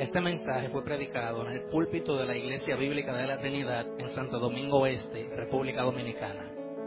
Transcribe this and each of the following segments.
Este mensaje fue predicado en el púlpito de la Iglesia Bíblica de la Trinidad en Santo Domingo Este, República Dominicana.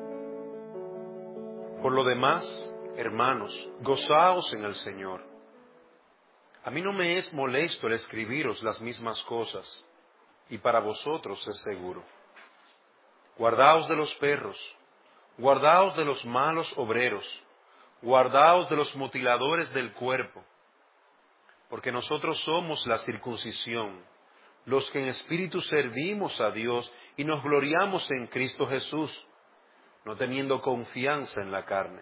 Por lo demás, hermanos, gozaos en el Señor. A mí no me es molesto el escribiros las mismas cosas, y para vosotros es seguro. Guardaos de los perros, guardaos de los malos obreros, guardaos de los mutiladores del cuerpo, porque nosotros somos la circuncisión, los que en espíritu servimos a Dios y nos gloriamos en Cristo Jesús, no teniendo confianza en la carne.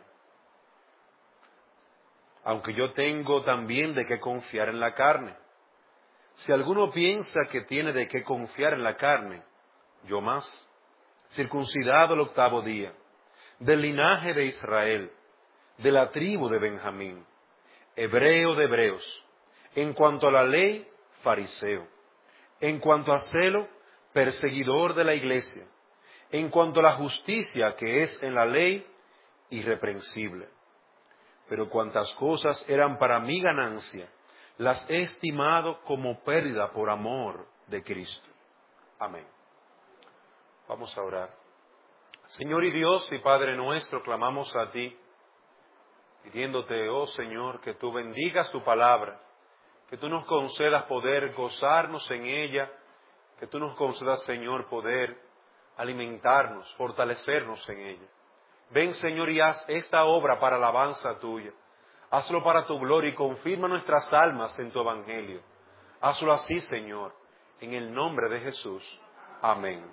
Aunque yo tengo también de qué confiar en la carne. Si alguno piensa que tiene de qué confiar en la carne, yo más, circuncidado el 8º día, del linaje de Israel, de la tribu de Benjamín, hebreo de hebreos, en cuanto a la ley, fariseo, en cuanto a celo, perseguidor de la iglesia, en cuanto a la justicia que es en la ley, irreprensible. Pero cuantas cosas eran para mi ganancia, las he estimado como pérdida por amor de Cristo. Amén. Vamos a orar. Señor y Dios y Padre nuestro, clamamos a ti, pidiéndote, oh Señor, que tú bendigas tu palabra, que tú nos concedas poder gozarnos en ella, que tú nos concedas, Señor, poder alimentarnos, fortalecernos en ella. Ven, Señor, y haz esta obra para alabanza tuya. Hazlo para tu gloria y confirma nuestras almas en tu evangelio. Hazlo así, Señor, en el nombre de Jesús. Amén.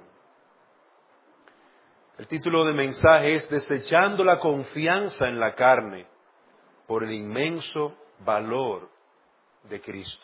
El título del mensaje es Desechando la confianza en la carne por el inmenso valor de Cristo.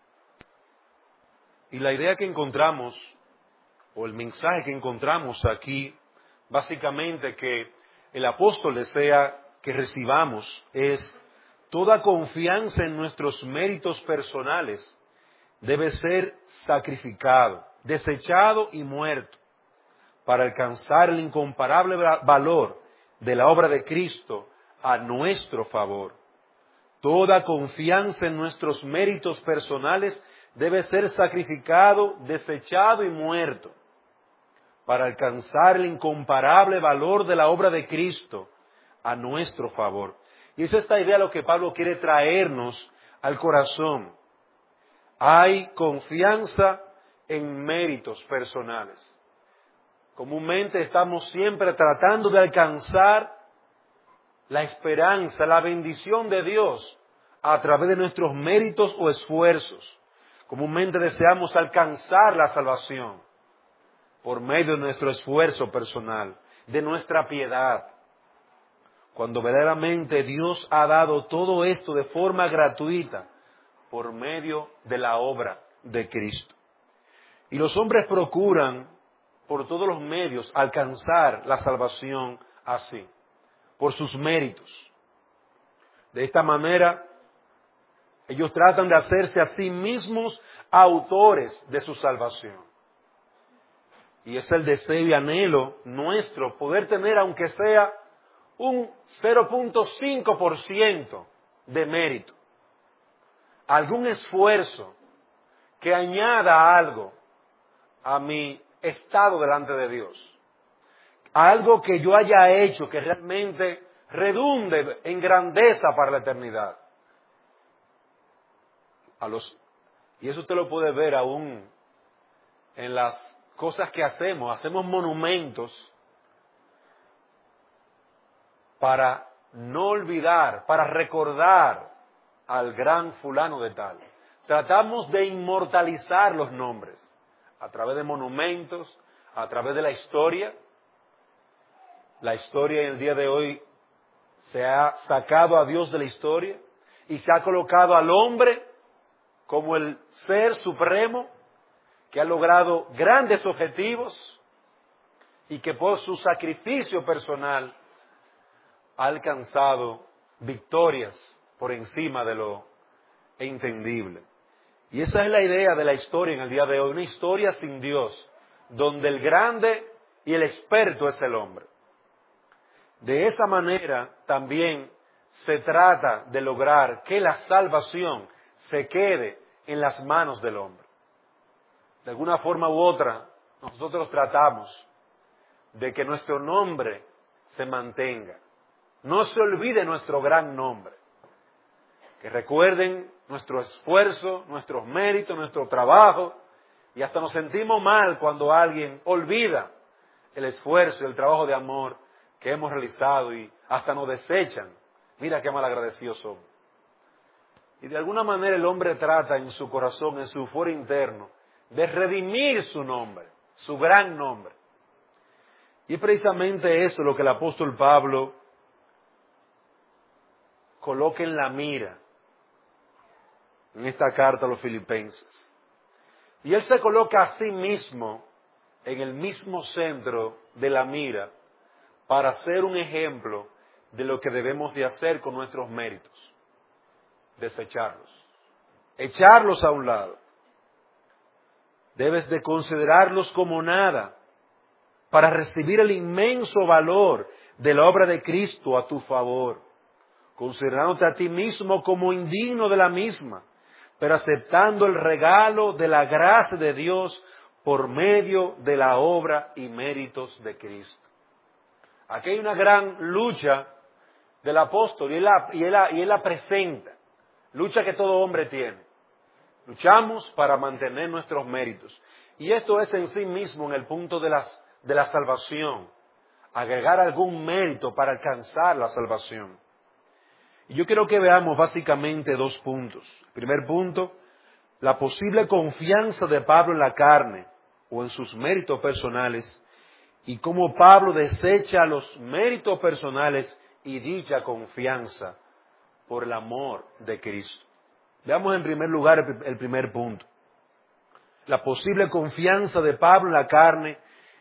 Y la idea que encontramos, o el mensaje que encontramos aquí, básicamente que el apóstol desea que recibamos es: toda confianza en nuestros méritos personales debe ser sacrificado, desechado y muerto para alcanzar el incomparable valor de la obra de Cristo a nuestro favor. Toda confianza en nuestros méritos personales debe ser sacrificado, desechado y muerto para alcanzar el incomparable valor de la obra de Cristo a nuestro favor. Y es esta idea lo que Pablo quiere traernos al corazón. Hay confianza en méritos personales. Comúnmente estamos siempre tratando de alcanzar la esperanza, la bendición de Dios a través de nuestros méritos o esfuerzos. Comúnmente deseamos alcanzar la salvación por medio de nuestro esfuerzo personal, de nuestra piedad, cuando verdaderamente Dios ha dado todo esto de forma gratuita por medio de la obra de Cristo. Y los hombres procuran por todos los medios alcanzar la salvación así, por sus méritos. De esta manera, ellos tratan de hacerse a sí mismos autores de su salvación. Y es el deseo y anhelo nuestro poder tener, aunque sea un 0.5% de mérito, algún esfuerzo que añada algo a mi estado delante de Dios, algo que yo haya hecho que realmente redunde en grandeza para la eternidad. Y eso usted lo puede ver aún en las cosas que hacemos monumentos para no olvidar, para recordar al gran fulano de tal. Tratamos de inmortalizar los nombres a través de monumentos, a través de la historia. La historia en el día de hoy se ha sacado a Dios de la historia y se ha colocado al hombre como el ser supremo que ha logrado grandes objetivos y que por su sacrificio personal ha alcanzado victorias por encima de lo entendible. Y esa es la idea de la historia en el día de hoy, una historia sin Dios, donde el grande y el experto es el hombre. De esa manera también se trata de lograr que la salvación se quede en las manos del hombre. De alguna forma u otra, nosotros tratamos de que nuestro nombre se mantenga. No se olvide nuestro gran nombre. Que recuerden nuestro esfuerzo, nuestros méritos, nuestro trabajo, y hasta nos sentimos mal cuando alguien olvida el esfuerzo y el trabajo de amor que hemos realizado y hasta nos desechan. Mira qué malagradecidos somos. Y de alguna manera el hombre trata en su corazón, en su foro interno, de redimir su nombre, su gran nombre. Y es precisamente eso lo que el apóstol Pablo coloca en la mira en esta carta a los filipenses. Y él se coloca a sí mismo en el mismo centro de la mira para ser un ejemplo de lo que debemos de hacer con nuestros méritos. Desecharlos, echarlos a un lado. Debes de considerarlos como nada para recibir el inmenso valor de la obra de Cristo a tu favor, considerándote a ti mismo como indigno de la misma, pero aceptando el regalo de la gracia de Dios por medio de la obra y méritos de Cristo. Aquí hay una gran lucha del apóstol y él la presenta, lucha que todo hombre tiene. Luchamos para mantener nuestros méritos. Y esto es en sí mismo en el punto de la salvación, agregar algún mérito para alcanzar la salvación. Y yo quiero que veamos básicamente dos puntos. El primer punto, la posible confianza de Pablo en la carne o en sus méritos personales y cómo Pablo desecha los méritos personales y dicha confianza por el amor de Cristo. Veamos en primer lugar el primer punto. La posible confianza de Pablo en la carne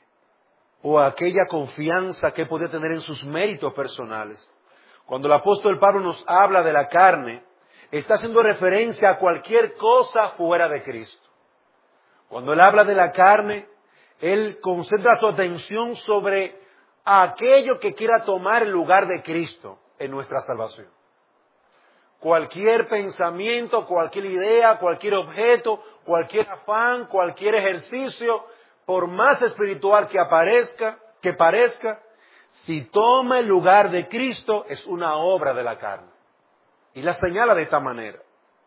o aquella confianza que podía tener en sus méritos personales. Cuando el apóstol Pablo nos habla de la carne, está haciendo referencia a cualquier cosa fuera de Cristo. Cuando él habla de la carne, él concentra su atención sobre aquello que quiera tomar el lugar de Cristo en nuestra salvación. Cualquier pensamiento, cualquier idea, cualquier objeto, cualquier afán, cualquier ejercicio, por más espiritual que parezca, si toma el lugar de Cristo, es una obra de la carne. Y la señala de esta manera.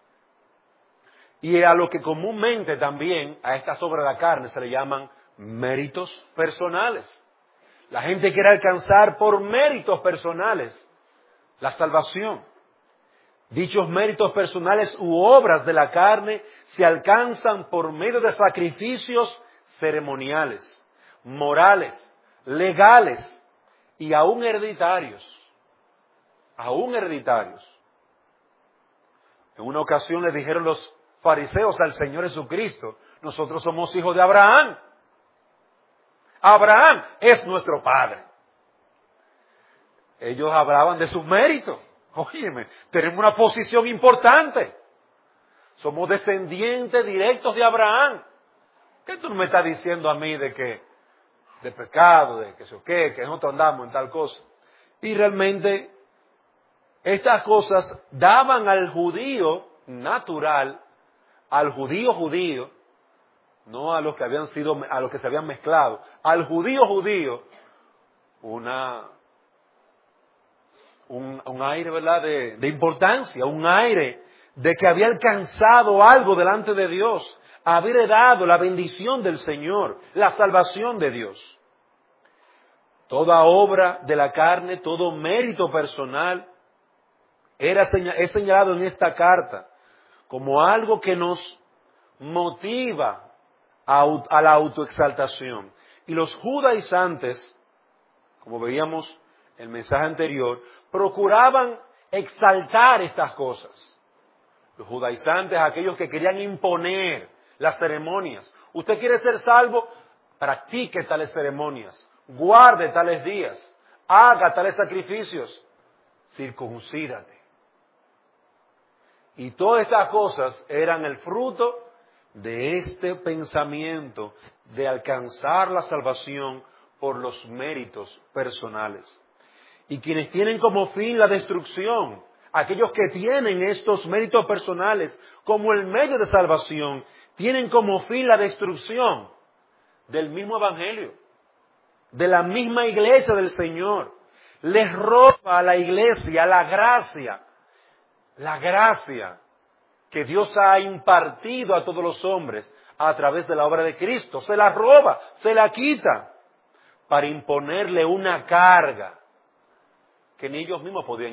Y a lo que comúnmente también, a estas obras de la carne, se le llaman méritos personales. La gente quiere alcanzar por méritos personales la salvación. Dichos méritos personales u obras de la carne se alcanzan por medio de sacrificios ceremoniales, morales, legales y aún hereditarios. Aún hereditarios. En una ocasión le dijeron los fariseos al Señor Jesucristo, nosotros somos hijos de Abraham. Abraham es nuestro padre. Ellos hablaban de sus méritos. Óyeme, tenemos una posición importante. Somos descendientes directos de Abraham. ¿Qué tú me estás diciendo a mí de pecado, de que sé qué, que nosotros andamos en tal cosa? Y realmente estas cosas daban al judío natural, al judío, no a los que a los que se habían mezclado, al judío, un aire, ¿verdad?, de importancia, un aire de que había alcanzado algo delante de Dios, había heredado la bendición del Señor, la salvación de Dios. Toda obra de la carne, todo mérito personal, es señalado en esta carta como algo que nos motiva a la autoexaltación. Y los judaizantes, como veíamos en el mensaje anterior, procuraban exaltar estas cosas. Los judaizantes, aquellos que querían imponer las ceremonias. Usted quiere ser salvo, practique tales ceremonias, guarde tales días, haga tales sacrificios, circuncídate. Y todas estas cosas eran el fruto de este pensamiento de alcanzar la salvación por los méritos personales. Y quienes tienen como fin la destrucción, aquellos que tienen estos méritos personales como el medio de salvación, tienen como fin la destrucción del mismo evangelio, de la misma iglesia del Señor. Les roba a la iglesia la gracia que Dios ha impartido a todos los hombres a través de la obra de Cristo. Se la roba, se la quita, para imponerle una carga que ni ellos mismos podían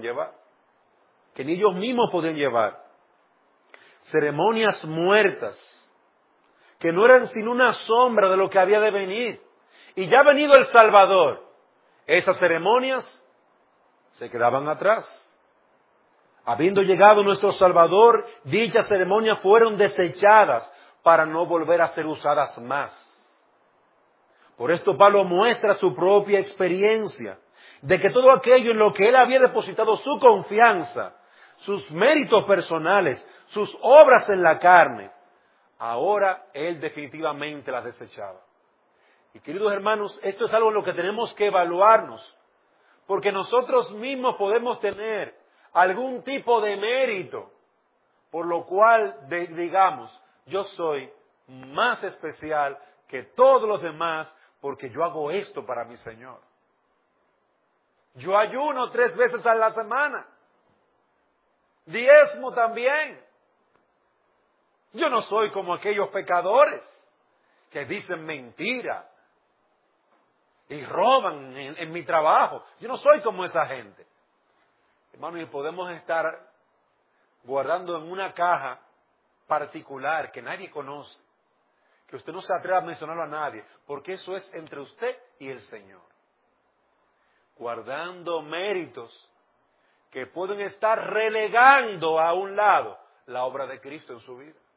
llevar. Ceremonias muertas, que no eran sino una sombra de lo que había de venir. Y ya ha venido el Salvador. Esas ceremonias se quedaban atrás. Habiendo llegado nuestro Salvador, dichas ceremonias fueron desechadas para no volver a ser usadas más. Por esto Pablo muestra su propia experiencia de que todo aquello en lo que él había depositado su confianza, sus méritos personales, sus obras en la carne, ahora él definitivamente las desechaba. Y queridos hermanos, esto es algo en lo que tenemos que evaluarnos, porque nosotros mismos podemos tener algún tipo de mérito, por lo cual digamos, yo soy más especial que todos los demás, porque yo hago esto para mi Señor. Yo ayuno 3 veces a la semana. Diezmo también. Yo no soy como aquellos pecadores que dicen mentira y roban en mi trabajo. Yo no soy como esa gente. Hermanos, y podemos estar guardando en una caja particular que nadie conoce, que usted no se atreva a mencionarlo a nadie, porque eso es entre usted y el Señor. Guardando méritos que pueden estar relegando a un lado la obra de Cristo en su vida.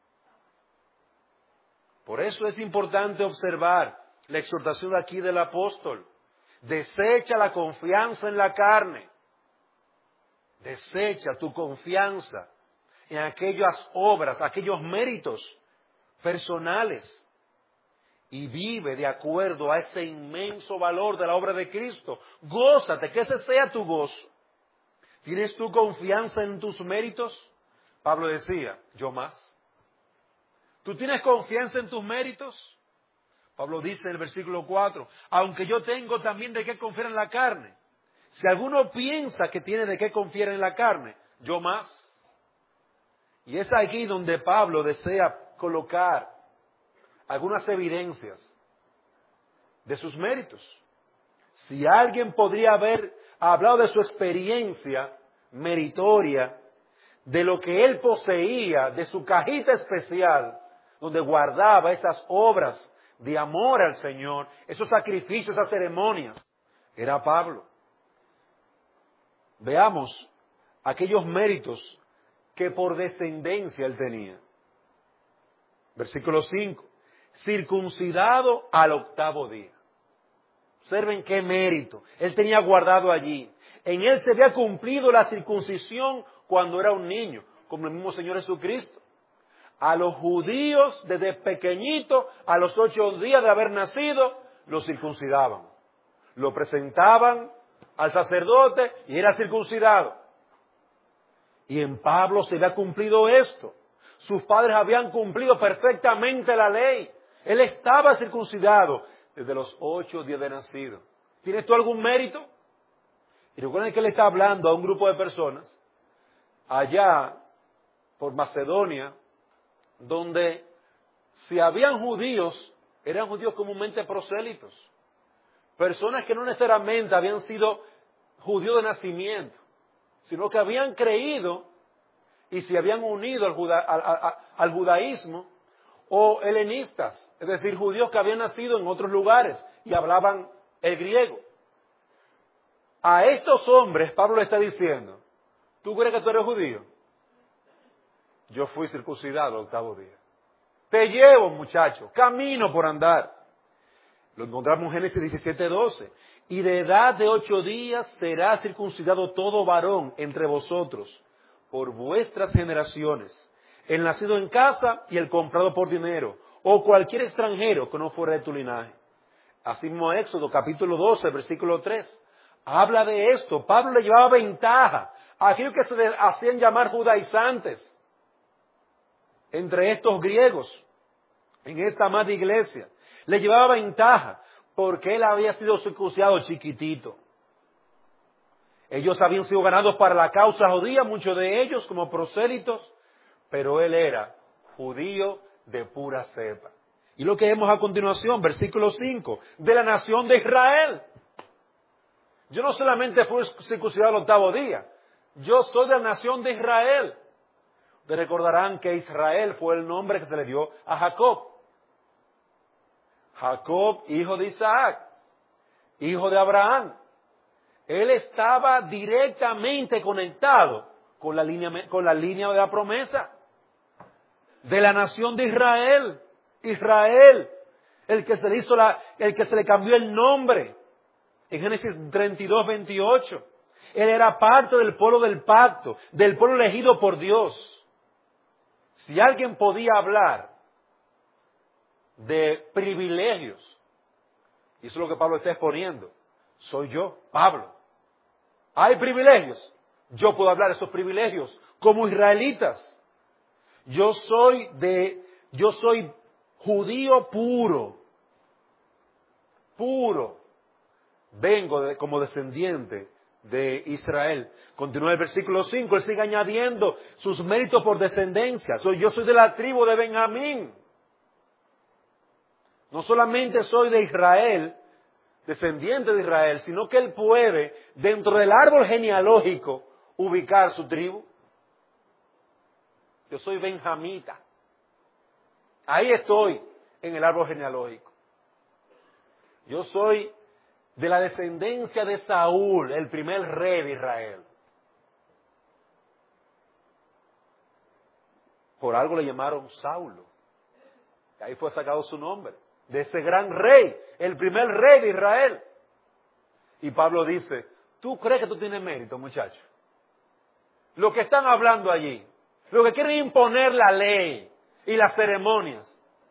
Por eso es importante observar la exhortación aquí del apóstol. Desecha la confianza en la carne. Desecha tu confianza en aquellas obras, aquellos méritos personales, y vive de acuerdo a ese inmenso valor de la obra de Cristo. Gózate, que ese sea tu gozo. ¿Tienes tu confianza en tus méritos? Pablo decía, yo más. ¿Tú tienes confianza en tus méritos? Pablo dice en el versículo 4, aunque yo tengo también de qué confiar en la carne. Si alguno piensa que tiene de qué confiar en la carne, yo más. Y es aquí donde Pablo desea colocar algunas evidencias de sus méritos. Si alguien podría haber hablado de su experiencia meritoria, de lo que él poseía, de su cajita especial, donde guardaba esas obras de amor al Señor, esos sacrificios, esas ceremonias, era Pablo. Veamos aquellos méritos que por descendencia él tenía. Versículo 5. Circuncidado al 8º día. Observen qué mérito. Él tenía guardado allí. En él se había cumplido la circuncisión cuando era un niño, como el mismo Señor Jesucristo. A los judíos, desde pequeñito, a los 8 días de haber nacido, lo circuncidaban. Lo presentaban al sacerdote y era circuncidado. Y en Pablo se había cumplido esto. Sus padres habían cumplido perfectamente la ley. Él estaba circuncidado desde los 8 días de nacido. ¿Tienes tú algún mérito? Y recuerden que él está hablando a un grupo de personas allá por Macedonia, donde si habían judíos, eran judíos comúnmente prosélitos. Personas que no necesariamente habían sido judíos de nacimiento, sino que habían creído y se habían unido al judaísmo, o helenistas, es decir, judíos que habían nacido en otros lugares y hablaban el griego. A estos hombres Pablo le está diciendo, ¿tú crees que tú eres judío? Yo fui circuncidado el 8º día. Te llevo, muchacho, camino por andar. Lo encontramos en Génesis 17:12. Y de edad de 8 días será circuncidado todo varón entre vosotros, por vuestras generaciones, el nacido en casa y el comprado por dinero, o cualquier extranjero que no fuera de tu linaje. Así mismo Éxodo capítulo 12, versículo 3. Habla de esto. Pablo le llevaba ventaja aquellos que se hacían llamar judaizantes, entre estos griegos, en esta amada iglesia, le llevaba ventaja porque él había sido circuncidado chiquitito. Ellos habían sido ganados para la causa judía, muchos de ellos como prosélitos, pero él era judío de pura cepa. Y lo que vemos a continuación, versículo 5, de la nación de Israel. Yo no solamente fui circuncidado el 8º día, yo soy de la nación de Israel. Ustedes recordarán que Israel fue el nombre que se le dio a Jacob. Jacob, hijo de Isaac, hijo de Abraham. Él estaba directamente conectado con la línea de la promesa de la nación de Israel. Israel, el que se le cambió el nombre en Génesis 32, 28. Él era parte del pueblo del pacto, del pueblo elegido por Dios. Si alguien podía hablar de privilegios, y eso es lo que Pablo está exponiendo, soy yo, Pablo. Hay privilegios, yo puedo hablar de esos privilegios como israelitas. Yo soy judío puro. Vengo como descendiente de Israel. Continúa el versículo 5, él sigue añadiendo sus méritos por descendencia. Yo soy de la tribu de Benjamín. No solamente soy de Israel, descendiente de Israel, sino que él puede, dentro del árbol genealógico, ubicar su tribu. Yo soy benjamita. Ahí estoy, en el árbol genealógico. Yo soy de la descendencia de Saúl, el primer rey de Israel. Por algo le llamaron Saulo. Ahí fue sacado su nombre. De ese gran rey, el primer rey de Israel. Y Pablo dice, ¿tú crees que tú tienes mérito, muchacho? Lo que están hablando allí, lo que quieren imponer la ley y las ceremonias.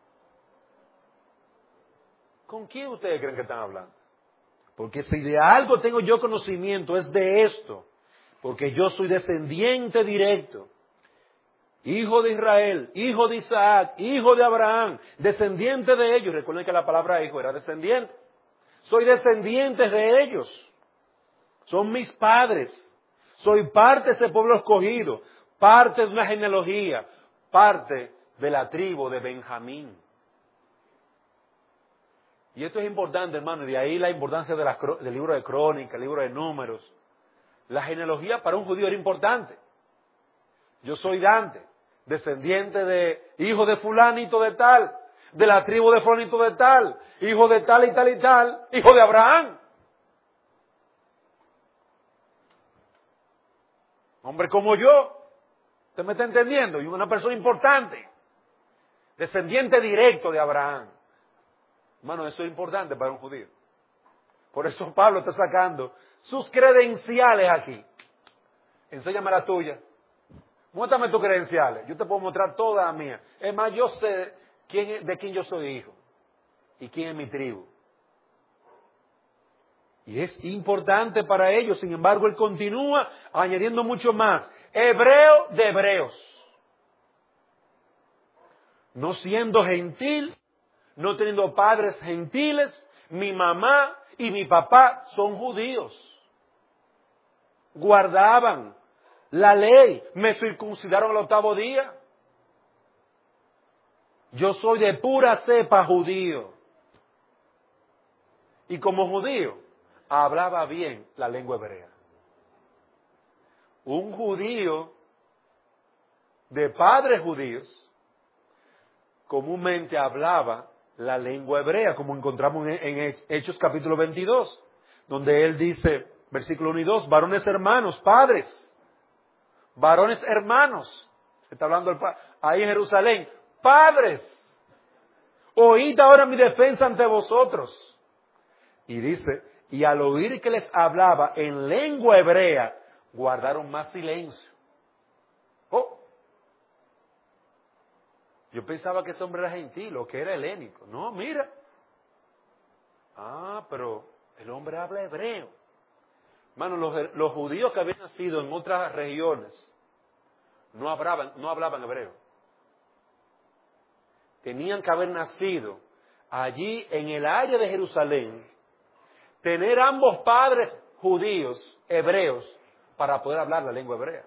¿Con quién ustedes creen que están hablando? Porque si de algo tengo yo conocimiento es de esto. Porque yo soy descendiente directo. Hijo de Israel, hijo de Isaac, hijo de Abraham, descendiente de ellos. Recuerden que la palabra hijo era descendiente. Soy descendiente de ellos. Son mis padres. Soy parte de ese pueblo escogido, parte de una genealogía, parte de la tribu de Benjamín. Y esto es importante, hermano, y de ahí la importancia del libro de Crónicas, el libro de Números. La genealogía para un judío era importante. Yo soy Dante, descendiente de hijo de fulanito de tal, de la tribu de fulanito de tal, hijo de tal y tal y tal, hijo de Abraham. Hombre como yo, ¿usted me está entendiendo? Y una persona importante, descendiente directo de Abraham. Hermano, eso es importante para un judío. Por eso Pablo está sacando sus credenciales aquí. Enséñame la tuya. Muéstrame tus credenciales. Yo te puedo mostrar todas las mías. Es más, yo sé de quién yo soy hijo y quién es mi tribu. Y es importante para ellos. Sin embargo, él continúa añadiendo mucho más. Hebreo de hebreos. No siendo gentil, no teniendo padres gentiles, mi mamá y mi papá son judíos. Guardaban la ley, me circuncidaron al 8º día. Yo soy de pura cepa judío. Y como judío, hablaba bien la lengua hebrea. Un judío de padres judíos comúnmente hablaba la lengua hebrea, como encontramos en Hechos capítulo 22, donde él dice, versículo 1 y 2, varones hermanos, padres, varones hermanos, está hablando ahí en Jerusalén, padres, oíd ahora mi defensa ante vosotros. Y dice, y al oír que les hablaba en lengua hebrea, guardaron más silencio. Oh, yo pensaba que ese hombre era gentil o que era helénico. No, mira. Pero el hombre habla hebreo. Hermano, los judíos que habían nacido en otras regiones no hablaban hebreo. Tenían que haber nacido allí en el área de Jerusalén, tener ambos padres judíos, hebreos, para poder hablar la lengua hebrea.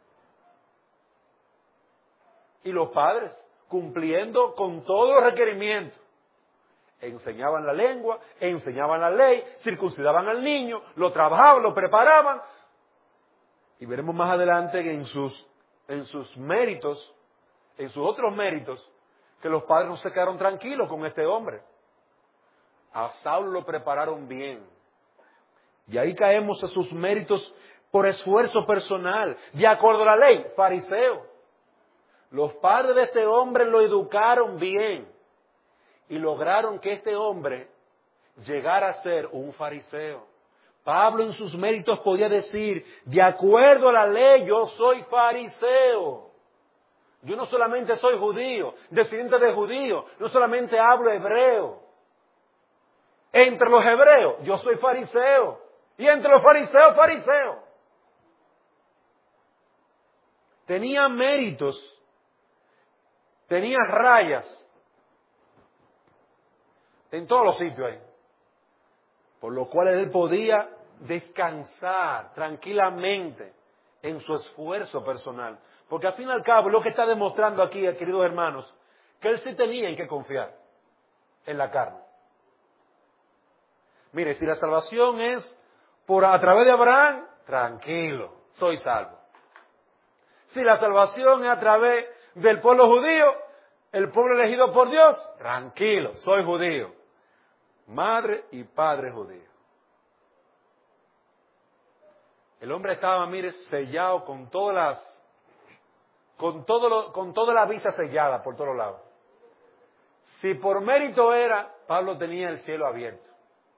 Y los padres, cumpliendo con todos los requerimientos, enseñaban la lengua, enseñaban la ley, circuncidaban al niño, lo trabajaban, lo preparaban. Y veremos más adelante que en sus méritos, en sus otros méritos, que los padres no se quedaron tranquilos con este hombre. A Saulo lo prepararon bien. Y ahí caemos a sus méritos por esfuerzo personal, de acuerdo a la ley, fariseo. Los padres de este hombre lo educaron bien y lograron que este hombre llegara a ser un fariseo. Pablo en sus méritos podía decir, de acuerdo a la ley, yo soy fariseo. Yo no solamente soy judío, descendiente de judío, no solamente hablo hebreo. Entre los hebreos, yo soy fariseo. Y entre los fariseos, fariseo. Tenía méritos, tenía rayas en todos los sitios ahí. Por lo cual él podía descansar tranquilamente en su esfuerzo personal. Porque al fin y al cabo, lo que está demostrando aquí, queridos hermanos, que él sí tenía en qué confiar en la carne. Mire, si la salvación es a través de Abraham, tranquilo, soy salvo. Si la salvación es a través del pueblo judío, el pueblo elegido por Dios, tranquilo, soy judío. Madre y padre judío. El hombre estaba, mire, sellado con toda la visa sellada por todos lados. Si por mérito era, Pablo tenía el cielo abierto.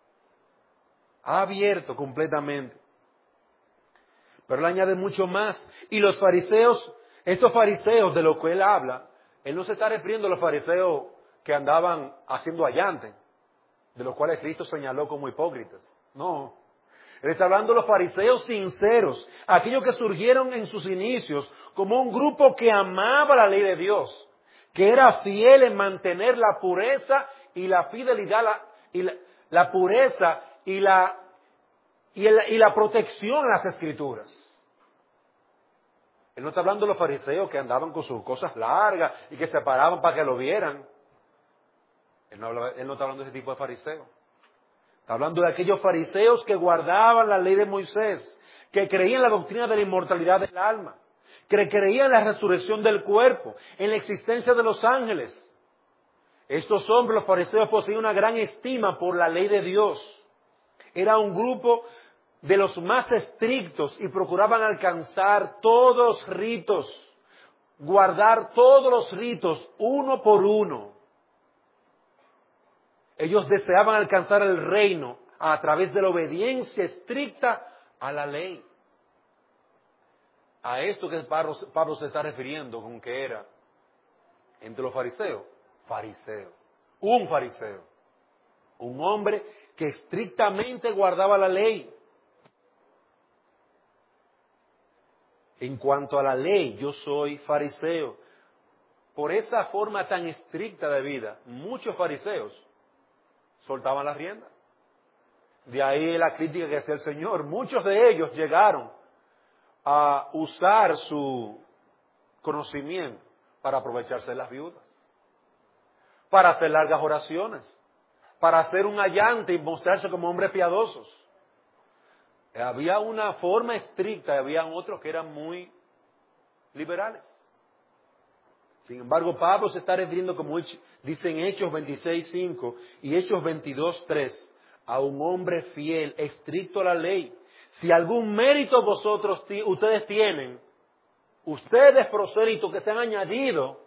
Abierto completamente. Pero él añade mucho más. Y los fariseos, estos fariseos de los que él habla, él no se está refiriendo a los fariseos que andaban haciendo allante, de los cuales Cristo señaló como hipócritas. No. Él está hablando de los fariseos sinceros, aquellos que surgieron en sus inicios como un grupo que amaba la ley de Dios, que era fiel en mantener la pureza y la fidelidad, la pureza y la protección a las Escrituras. Él no está hablando de los fariseos que andaban con sus cosas largas y que se paraban para que lo vieran. Él no está hablando de ese tipo de fariseos. Está hablando de aquellos fariseos que guardaban la ley de Moisés, que creían en la doctrina de la inmortalidad del alma, que creían en la resurrección del cuerpo, en la existencia de los ángeles. Estos hombres, los fariseos, poseían una gran estima por la ley de Dios. Era un grupo de los más estrictos y procuraban alcanzar todos los ritos, guardar todos los ritos uno por uno. Ellos deseaban alcanzar el reino a través de la obediencia estricta a la ley. A esto que Pablo se está refiriendo con que era entre los fariseos, fariseo, un fariseo, un hombre que estrictamente guardaba la ley. En cuanto a la ley, yo soy fariseo. Por esa forma tan estricta de vida, muchos fariseos soltaban las riendas. De ahí la crítica que hacía el Señor. Muchos de ellos llegaron a usar su conocimiento para aprovecharse de las viudas, para hacer largas oraciones, para hacer un allante y mostrarse como hombres piadosos. Había una forma estricta y había otros que eran muy liberales. Sin embargo, Pablo se está refiriendo, como dice en Hechos 26:5 y Hechos 22:3, a un hombre fiel, estricto a la ley. Si algún mérito ustedes tienen, ustedes prosélitos que se han añadido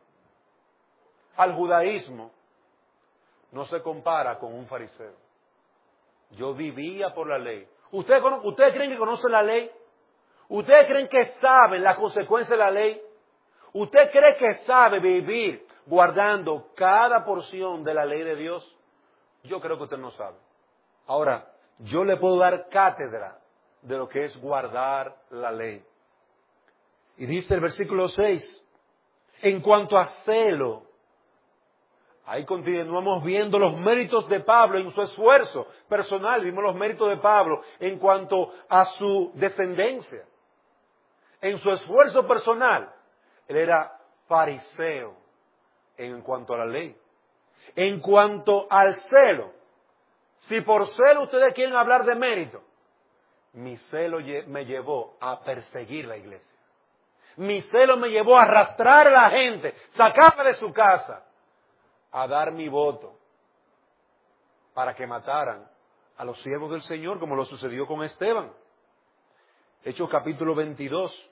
al judaísmo, no se compara con un fariseo. Yo vivía por la ley. ¿Ustedes creen que conocen la ley? ¿Ustedes creen que saben las consecuencias de la ley? ¿Usted cree que sabe vivir guardando cada porción de la ley de Dios? Yo creo que usted no sabe. Ahora, yo le puedo dar cátedra de lo que es guardar la ley. Y dice el versículo 6, en cuanto a celo, ahí continuamos viendo los méritos de Pablo en su esfuerzo personal, vimos los méritos de Pablo en cuanto a su descendencia. En su esfuerzo personal, él era fariseo en cuanto a la ley. En cuanto al celo, si por celo ustedes quieren hablar de mérito, mi celo me llevó a perseguir la iglesia. Mi celo me llevó a arrastrar a la gente, sacarla de su casa, a dar mi voto para que mataran a los siervos del Señor, como lo sucedió con Esteban. Hechos capítulo 22.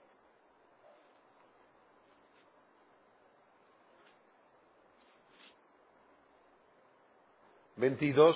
Veintidós,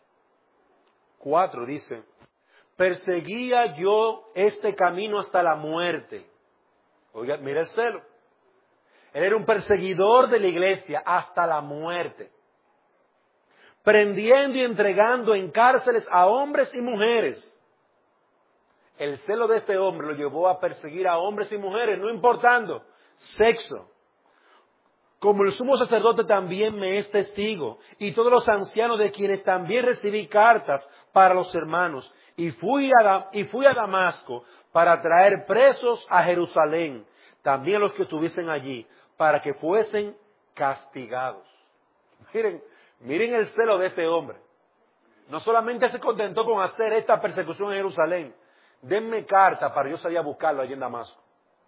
4 dice, perseguía yo este camino hasta la muerte. Oiga, mira el celo. Él era un perseguidor de la iglesia hasta la muerte, prendiendo y entregando en cárceles a hombres y mujeres. El celo de este hombre lo llevó a perseguir a hombres y mujeres, no importando sexo. Como el sumo sacerdote también me es testigo, y todos los ancianos de quienes también recibí cartas para los hermanos, y fui a Damasco para traer presos a Jerusalén, también los que estuviesen allí, para que fuesen castigados. Miren el celo de este hombre. No solamente se contentó con hacer esta persecución en Jerusalén, denme carta para yo salir a buscarlo allí en Damasco.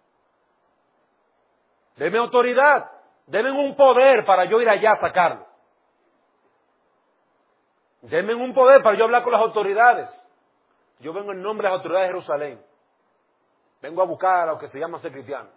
Denme autoridad. Denme un poder para yo ir allá a sacarlo. Denme un poder para yo hablar con las autoridades. Yo vengo en nombre de las autoridades de Jerusalén. Vengo a buscar a los que se llaman ser cristianos.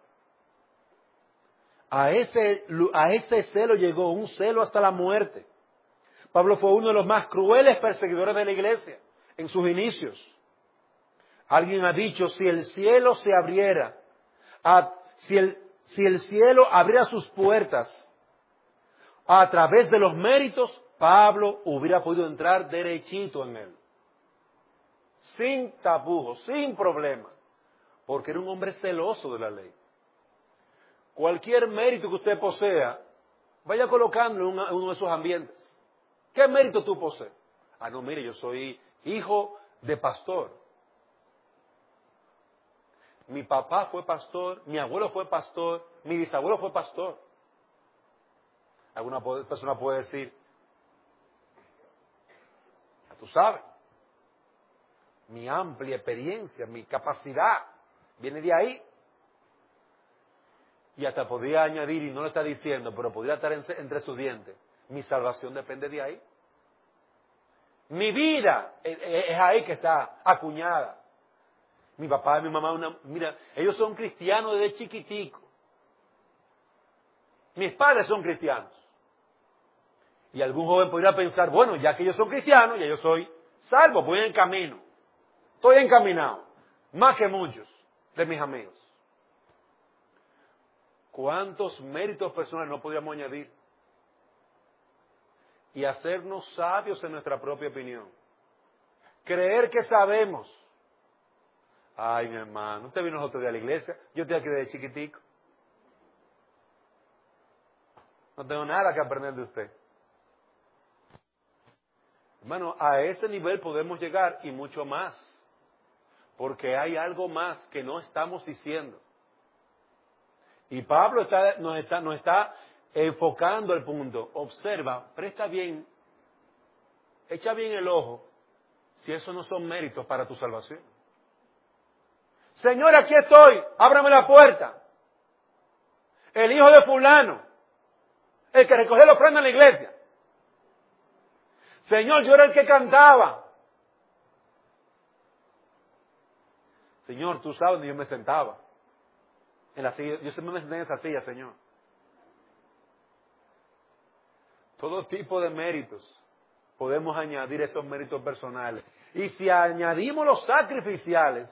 A ese celo llegó, un celo hasta la muerte. Pablo fue uno de los más crueles perseguidores de la iglesia en sus inicios. Alguien ha dicho, si el cielo se abriera, si el cielo abriera sus puertas a través de los méritos, Pablo hubiera podido entrar derechito en él. Sin tapujos, sin problema. Porque era un hombre celoso de la ley. Cualquier mérito que usted posea, vaya colocándolo en uno de esos ambientes. ¿Qué mérito tú posees? Ah, no, mire, yo soy hijo de pastor. Mi papá fue pastor, mi abuelo fue pastor, mi bisabuelo fue pastor. Alguna persona puede decir, ya tú sabes, mi amplia experiencia, mi capacidad, viene de ahí. Y hasta podría añadir, y no lo está diciendo, pero podría estar entre sus dientes, mi salvación depende de ahí. Mi vida es ahí que está acuñada. Mi papá y mi mamá, mira, ellos son cristianos desde chiquitico. Mis padres son cristianos. Y algún joven podría pensar, bueno, ya que ellos son cristianos, ya yo soy salvo, voy en camino. Estoy encaminado, más que muchos de mis amigos. ¿Cuántos méritos personales no podríamos añadir? Y hacernos sabios en nuestra propia opinión. Creer que sabemos. Ay, mi hermano, usted vino otro día a la iglesia, yo estoy aquí desde chiquitico. No tengo nada que aprender de usted. Hermano, a ese nivel podemos llegar y mucho más. Porque hay algo más que no estamos diciendo. Y Pablo nos está enfocando el punto. Observa, presta bien, echa bien el ojo, si esos no son méritos para tu salvación. Señor, aquí estoy, ábrame la puerta. El hijo de fulano, el que recogió la ofrenda en la iglesia. Señor, yo era el que cantaba. Señor, tú sabes donde yo me sentaba. En la silla, yo siempre me senté en esa silla, Señor. Todo tipo de méritos. Podemos añadir esos méritos personales. Y si añadimos los sacrificiales,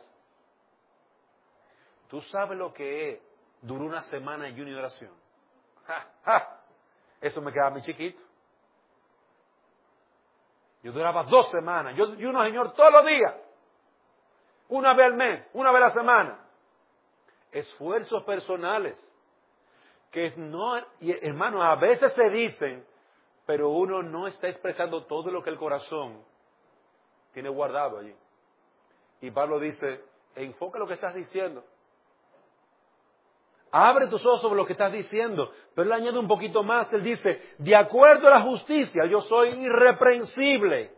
tú sabes lo que es. Duró una semana en ayuno y oración. ¡Ja, ja! Eso me quedaba muy chiquito. Yo duraba 2 semanas. Yo uno, Señor, todos los días. una vez al mes, una vez a la semana. Esfuerzos personales que no, y hermano, a veces se dicen, pero uno no está expresando todo lo que el corazón tiene guardado allí. Y Pablo dice, enfoca lo que estás diciendo. Abre tus ojos sobre lo que estás diciendo. Pero él añade un poquito más. Él dice, de acuerdo a la justicia, yo soy irreprensible.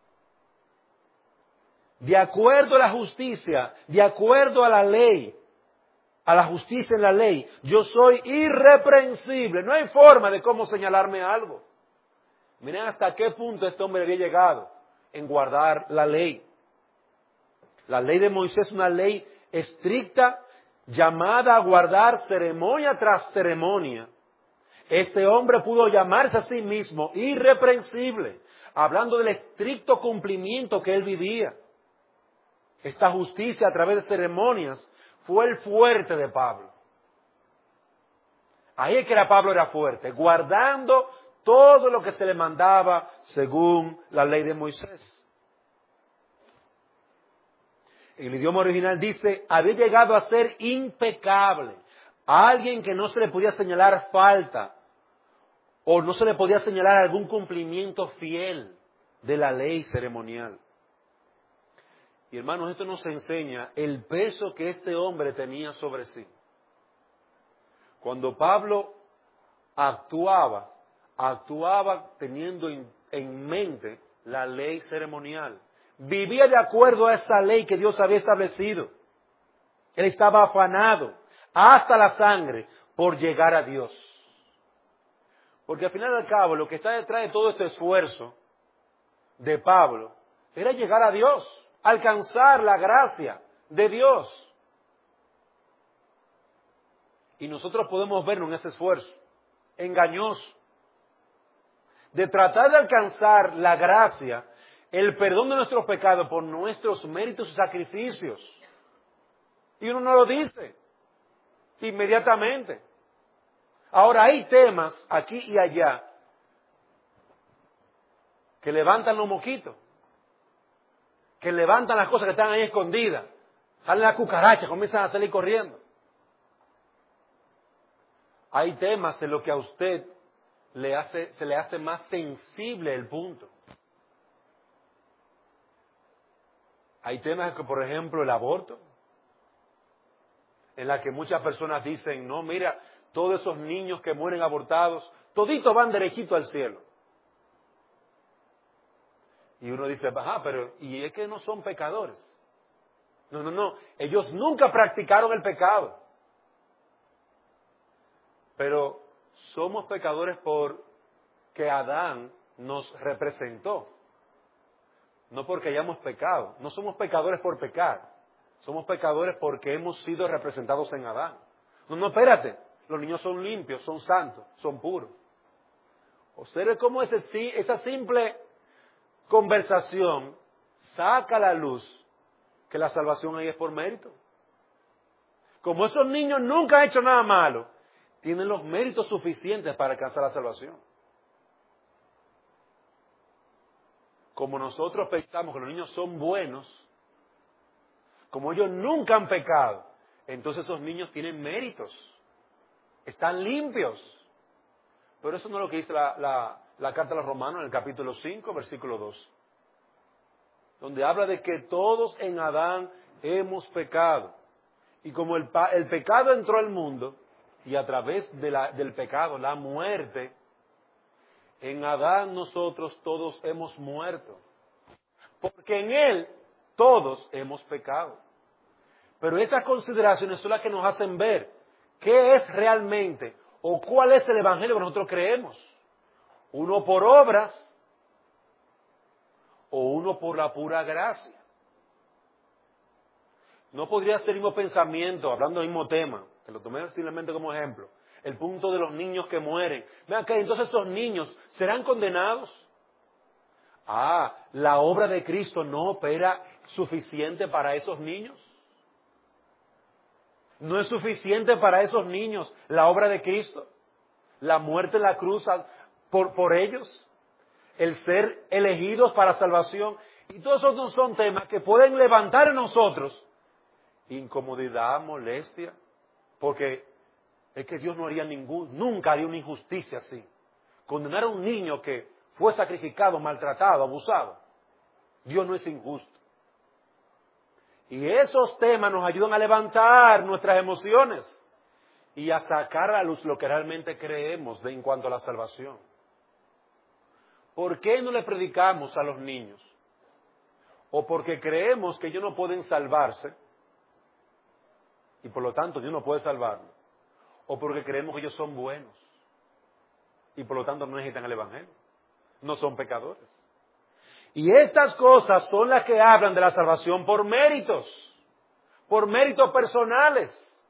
De acuerdo a la justicia, de acuerdo a la ley, a la justicia en la ley, yo soy irreprensible. No hay forma de cómo señalarme algo. Miren hasta qué punto este hombre había llegado en guardar la ley. La ley de Moisés es una ley estricta, llamada a guardar ceremonia tras ceremonia. Este hombre pudo llamarse a sí mismo irreprensible, hablando del estricto cumplimiento que él vivía. Esta justicia a través de ceremonias fue el fuerte de Pablo. Ahí es que Pablo era fuerte, guardando todo lo que se le mandaba según la ley de Moisés. En el idioma original dice, había llegado a ser impecable. A alguien que no se le podía señalar falta o no se le podía señalar algún cumplimiento fiel de la ley ceremonial. Y hermanos, esto nos enseña el peso que este hombre tenía sobre sí. Cuando Pablo actuaba teniendo en mente la ley ceremonial. Vivía de acuerdo a esa ley que Dios había establecido. Él estaba afanado hasta la sangre por llegar a Dios. Porque al final y al cabo, lo que está detrás de todo este esfuerzo de Pablo era llegar a Dios, alcanzar la gracia de Dios. Y nosotros podemos vernos en ese esfuerzo engañoso de tratar de alcanzar la gracia, el perdón de nuestros pecados por nuestros méritos y sacrificios. Y uno no lo dice inmediatamente. Ahora hay temas aquí y allá que levantan los moquitos, que levantan las cosas que están ahí escondidas. Salen las cucarachas, comienzan a salir corriendo. Hay temas en los que a usted se le hace más sensible el punto. Hay temas que, por ejemplo, el aborto, en la que muchas personas dicen, no, mira, todos esos niños que mueren abortados, toditos van derechito al cielo. Y uno dice, pero ¿y es que no son pecadores? No, ellos nunca practicaron el pecado. Pero somos pecadores porque Adán nos representó. No porque hayamos pecado. No somos pecadores por pecar. Somos pecadores porque hemos sido representados en Adán. No, espérate. Los niños son limpios, son santos, son puros. Observe cómo esa simple conversación saca a la luz que la salvación ahí es por mérito. Como esos niños nunca han hecho nada malo, tienen los méritos suficientes para alcanzar la salvación. Como nosotros pensamos que los niños son buenos, como ellos nunca han pecado, entonces esos niños tienen méritos, están limpios. Pero eso no es lo que dice la carta a los Romanos en el capítulo 5, versículo 2, donde habla de que todos en Adán hemos pecado. Y como el pecado entró al mundo, y a través del pecado, la muerte, en Adán nosotros todos hemos muerto. Porque en él todos hemos pecado. Pero estas consideraciones son las que nos hacen ver qué es realmente o cuál es el evangelio que nosotros creemos. Uno por obras o uno por la pura gracia. No podría ser el mismo pensamiento, hablando del mismo tema, que lo tomé simplemente como ejemplo, el punto de los niños que mueren. Vean acá, entonces esos niños serán condenados. La obra de Cristo no opera suficiente para esos niños. No es suficiente para esos niños la obra de Cristo, la muerte en la cruz por ellos, el ser elegidos para salvación. Y todos esos no son temas que pueden levantar en nosotros incomodidad, molestia, porque es que Dios no haría nunca haría una injusticia así. Condenar a un niño que fue sacrificado, maltratado, abusado. Dios no es injusto. Y esos temas nos ayudan a levantar nuestras emociones y a sacar a luz lo que realmente creemos en cuanto a la salvación. ¿Por qué no le predicamos a los niños? O porque creemos que ellos no pueden salvarse y por lo tanto Dios no puede salvarlos. O porque creemos que ellos son buenos y por lo tanto no necesitan el Evangelio. No son pecadores. Y estas cosas son las que hablan de la salvación por méritos personales.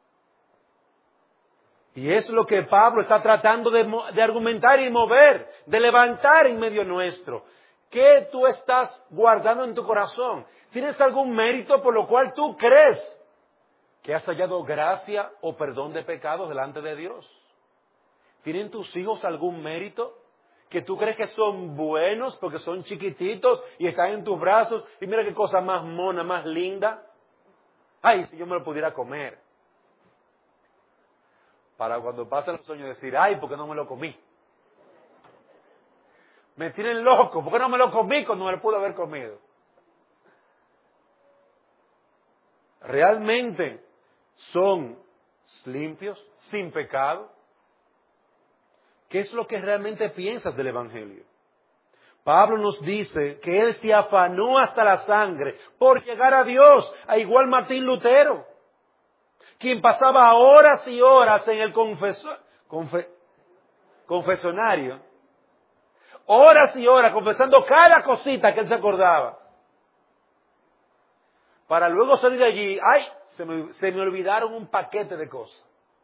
Y es lo que Pablo está tratando de argumentar y mover, de levantar en medio nuestro. ¿Qué tú estás guardando en tu corazón? ¿Tienes algún mérito por lo cual tú crees que has hallado gracia o perdón de pecados delante de Dios? ¿Tienen tus hijos algún mérito? Que tú crees que son buenos porque son chiquititos y están en tus brazos y mira qué cosa más mona, más linda. Ay, si yo me lo pudiera comer. Para cuando pasen los sueños decir, ay, ¿por qué no me lo comí? Me tienen loco, ¿por qué no me lo comí cuando me lo pudo haber comido? ¿Realmente son limpios, sin pecado? ¿Qué es lo que realmente piensas del Evangelio? Pablo nos dice que él se afanó hasta la sangre por llegar a Dios, a igual Martín Lutero, quien pasaba horas y horas en el confesionario, horas y horas confesando cada cosita que él se acordaba, para luego salir de allí, ¡ay! Se me olvidaron un paquete de cosas.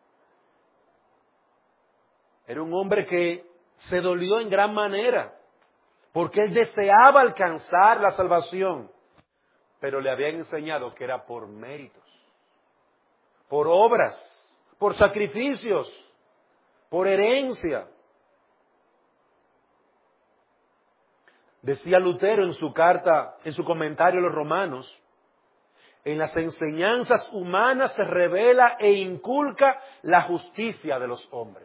Era un hombre que se dolió en gran manera, porque él deseaba alcanzar la salvación, pero le habían enseñado que era por méritos, por obras, por sacrificios, por herencia. Decía Lutero en su carta, en su comentario a los Romanos, en las enseñanzas humanas se revela e inculca la justicia de los hombres.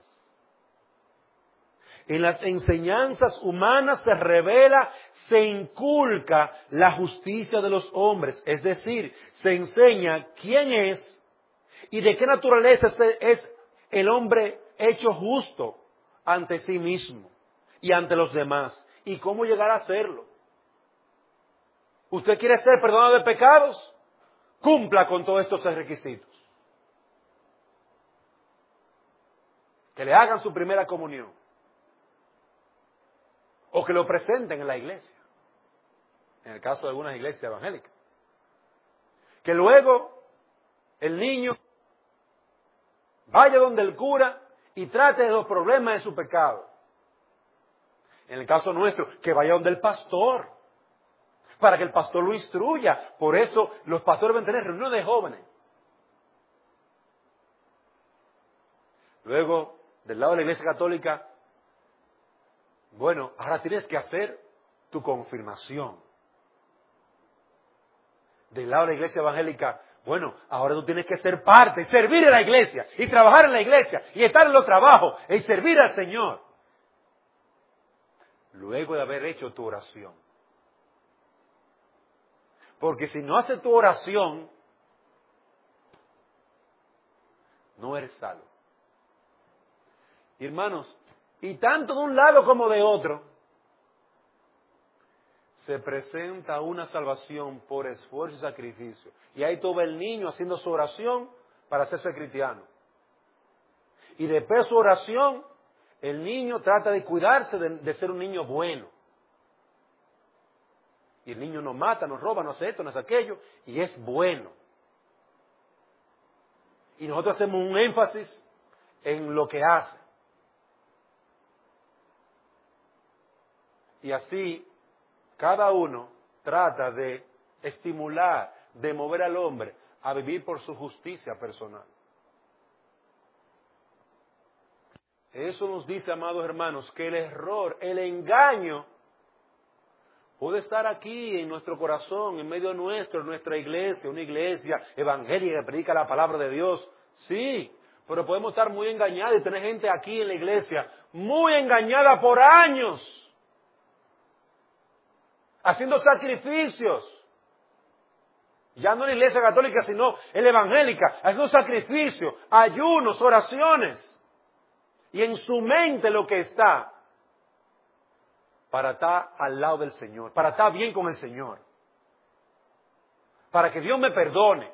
En las enseñanzas humanas se revela, se inculca la justicia de los hombres. Es decir, se enseña quién es y de qué naturaleza es el hombre hecho justo ante sí mismo y ante los demás. Y cómo llegar a hacerlo. ¿Usted quiere ser perdonado de pecados? Cumpla con todos estos requisitos. Que le hagan su primera comunión. O que lo presenten en la iglesia. En el caso de algunas iglesias evangélicas. Que luego el niño vaya donde el cura y trate de los problemas de su pecado. En el caso nuestro, que vaya donde el pastor. Para que el pastor lo instruya. Por eso los pastores deben tener reuniones de jóvenes. Luego, del lado de la Iglesia Católica, bueno, ahora tienes que hacer tu confirmación. Del lado de la Iglesia Evangélica, bueno, ahora tú tienes que ser parte, y servir en la iglesia, y trabajar en la iglesia, y estar en los trabajos, y servir al Señor. Luego de haber hecho tu oración. Porque si no haces tu oración, no eres salvo. Y hermanos, y tanto de un lado como de otro, se presenta una salvación por esfuerzo y sacrificio. Y ahí todo el niño haciendo su oración para hacerse cristiano. Y después de su oración, el niño trata de cuidarse de ser un niño bueno. Y el niño no mata, no roba, no hace esto, no hace aquello, y es bueno. Y nosotros hacemos un énfasis en lo que hace. Y así, cada uno trata de estimular, de mover al hombre a vivir por su justicia personal. Eso nos dice, amados hermanos, que el error, el engaño, Puede estar aquí en nuestro corazón, en medio nuestro, en nuestra iglesia, una iglesia evangélica que predica la palabra de Dios. Sí, pero podemos estar muy engañados y tener gente aquí en la iglesia muy engañada por años, haciendo sacrificios. Ya no en la iglesia católica, sino en la evangélica, haciendo sacrificios, ayunos, oraciones. Y en su mente lo que está para estar al lado del Señor, para estar bien con el Señor, para que Dios me perdone.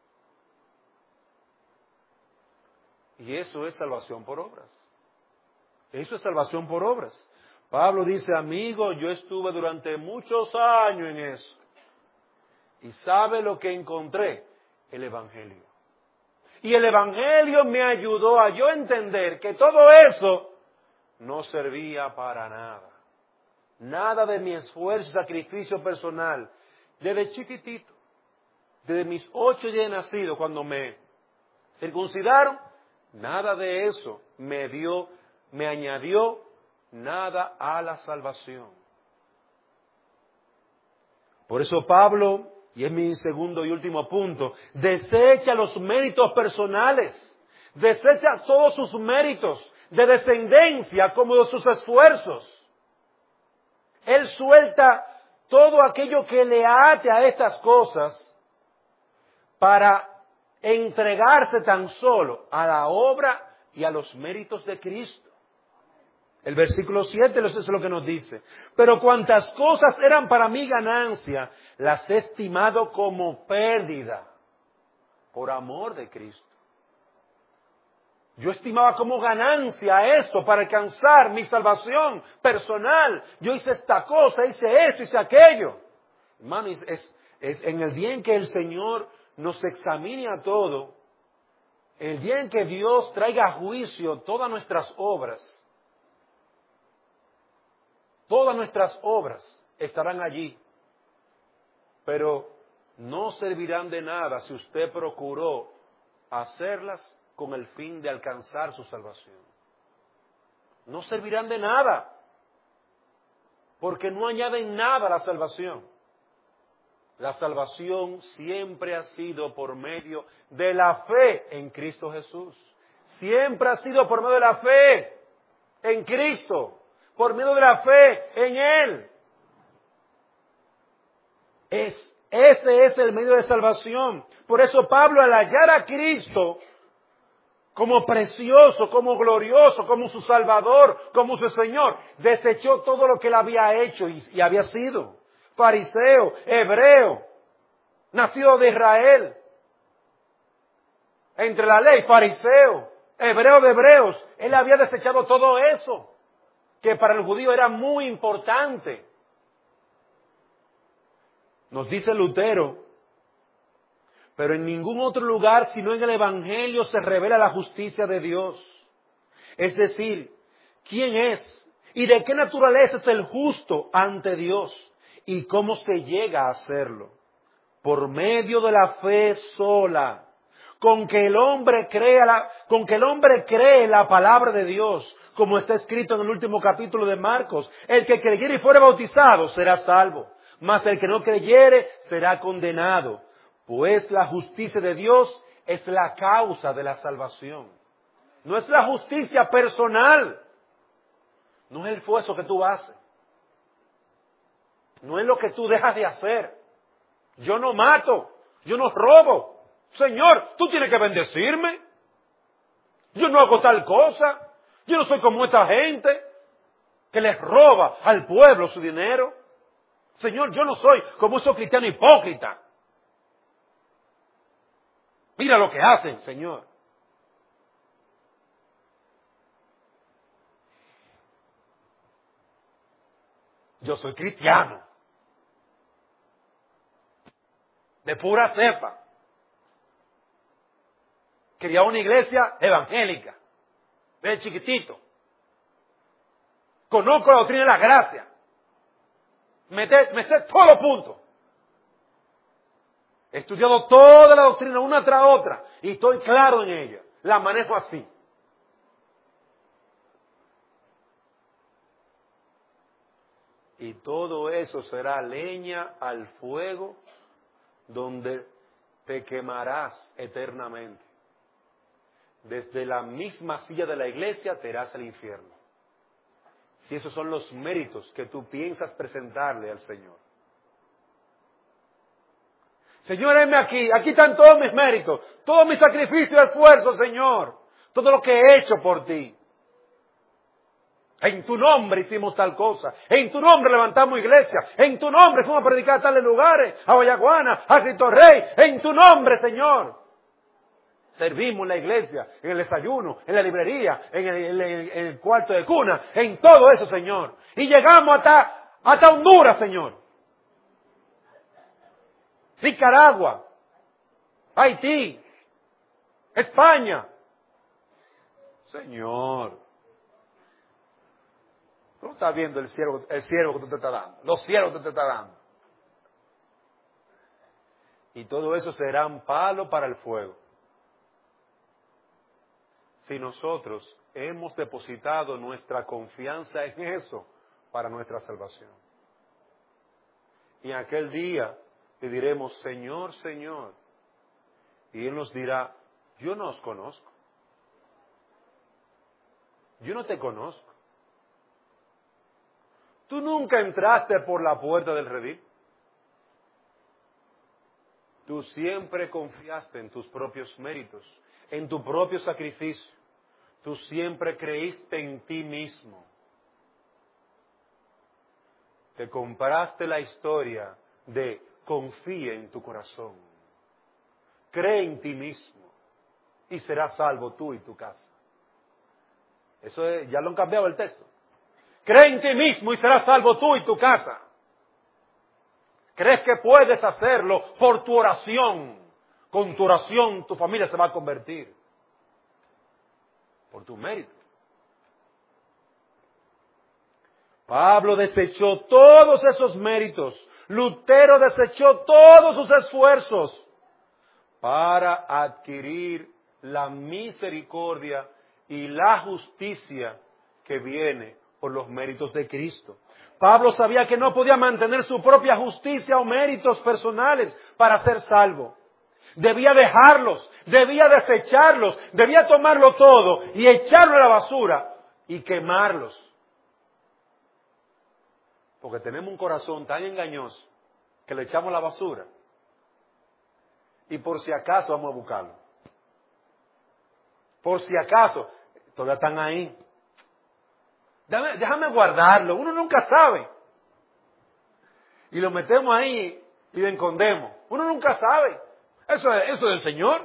Y eso es salvación por obras. Eso es salvación por obras. Pablo dice, amigo, yo estuve durante muchos años en eso. ¿Y sabe lo que encontré? El Evangelio. Y el Evangelio me ayudó a yo entender que todo eso no servía para nada. Nada de mi esfuerzo y sacrificio personal. Desde chiquitito, desde mis 8 días de nacido, cuando me circuncidaron, nada de eso me añadió nada a la salvación. Por eso Pablo, y es mi segundo y último punto, desecha los méritos personales, desecha todos sus méritos de descendencia como de sus esfuerzos. Él suelta todo aquello que le ate a estas cosas para entregarse tan solo a la obra y a los méritos de Cristo. El versículo 7 es lo que nos dice. Pero cuantas cosas eran para mi ganancia, las he estimado como pérdida por amor de Cristo. Yo estimaba como ganancia esto para alcanzar mi salvación personal. Yo hice esta cosa, hice esto, hice aquello. Hermano, es en el día en que el Señor nos examine a todo, el día en que Dios traiga a juicio todas nuestras obras estarán allí, pero no servirán de nada si usted procuró hacerlas con el fin de alcanzar su salvación. No servirán de nada, porque no añaden nada a la salvación. La salvación siempre ha sido por medio de la fe en Cristo Jesús. Siempre ha sido por medio de la fe en Cristo. Por medio de la fe en Él. Ese es el medio de salvación. Por eso Pablo, al hallar a Cristo como precioso, como glorioso, como su Salvador, como su Señor, desechó todo lo que él había hecho y había sido. Fariseo, hebreo, nacido de Israel. Entre la ley, fariseo, hebreo de hebreos. Él había desechado todo eso, que para el judío era muy importante. Nos dice Lutero, pero en ningún otro lugar sino en el Evangelio se revela la justicia de Dios. Es decir, ¿quién es y de qué naturaleza es el justo ante Dios? ¿Y cómo se llega a hacerlo? Por medio de la fe sola, con que el hombre cree la palabra de Dios, como está escrito en el último capítulo de Marcos. El que creyere y fuere bautizado será salvo, mas el que no creyere será condenado. Pues la justicia de Dios es la causa de la salvación. No es la justicia personal. No es el esfuerzo que tú haces. No es lo que tú dejas de hacer. Yo no mato. Yo no robo. Señor, tú tienes que bendecirme. Yo no hago tal cosa. Yo no soy como esta gente que les roba al pueblo su dinero. Señor, yo no soy como esos cristianos hipócritas. Mira lo que hacen, Señor. Yo soy cristiano. De pura cepa. Quería una iglesia evangélica. Desde chiquitito. Conozco la doctrina de la gracia. Me sé todos los puntos. He estudiado toda la doctrina una tras otra y estoy claro en ella. La manejo así. Y todo eso será leña al fuego donde te quemarás eternamente. Desde la misma silla de la iglesia te irás al infierno. Si esos son los méritos que tú piensas presentarle al Señor. Señor, heme aquí. Aquí están todos mis méritos, todo mi sacrificio y esfuerzo, Señor. Todo lo que he hecho por ti. En tu nombre hicimos tal cosa. En tu nombre levantamos iglesia. En tu nombre fuimos a predicar a tales lugares. A Vallaguana, a Cristo Rey. En tu nombre, Señor. Servimos en la iglesia, en el desayuno, en la librería, en el cuarto de cuna. En todo eso, Señor. Y llegamos hasta Honduras, Señor. Nicaragua. Haití. España. Señor. Tú no estás viendo el cielo que tú te estás dando, los cielos que te estás dando. Y todo eso será un palo para el fuego. Si nosotros hemos depositado nuestra confianza en eso para nuestra salvación. Y en aquel día le diremos, Señor, Señor. Y Él nos dirá, yo no os conozco. Yo no te conozco. ¿Tú nunca entraste por la puerta del redil? Tú siempre confiaste en tus propios méritos, en tu propio sacrificio. Tú siempre creíste en ti mismo. Te compraste la historia de confía en tu corazón. Cree en ti mismo y serás salvo tú y tu casa. Eso ya lo han cambiado el texto. Cree en ti mismo y serás salvo tú y tu casa. ¿Crees que puedes hacerlo por tu oración? Con tu oración tu familia se va a convertir. Por tu mérito. Pablo desechó todos esos méritos. Lutero desechó todos sus esfuerzos para adquirir la misericordia y la justicia que viene por los méritos de Cristo. Pablo sabía que no podía mantener su propia justicia o méritos personales para ser salvo. Debía dejarlos, debía desecharlos, debía tomarlo todo y echarlo a la basura y quemarlos. Porque tenemos un corazón tan engañoso que le echamos a la basura y por si acaso vamos a buscarlo. Por si acaso, todavía están ahí. Déjame guardarlo, uno nunca sabe. Y lo metemos ahí y lo escondemos. Uno nunca sabe. ¿Eso es del Señor?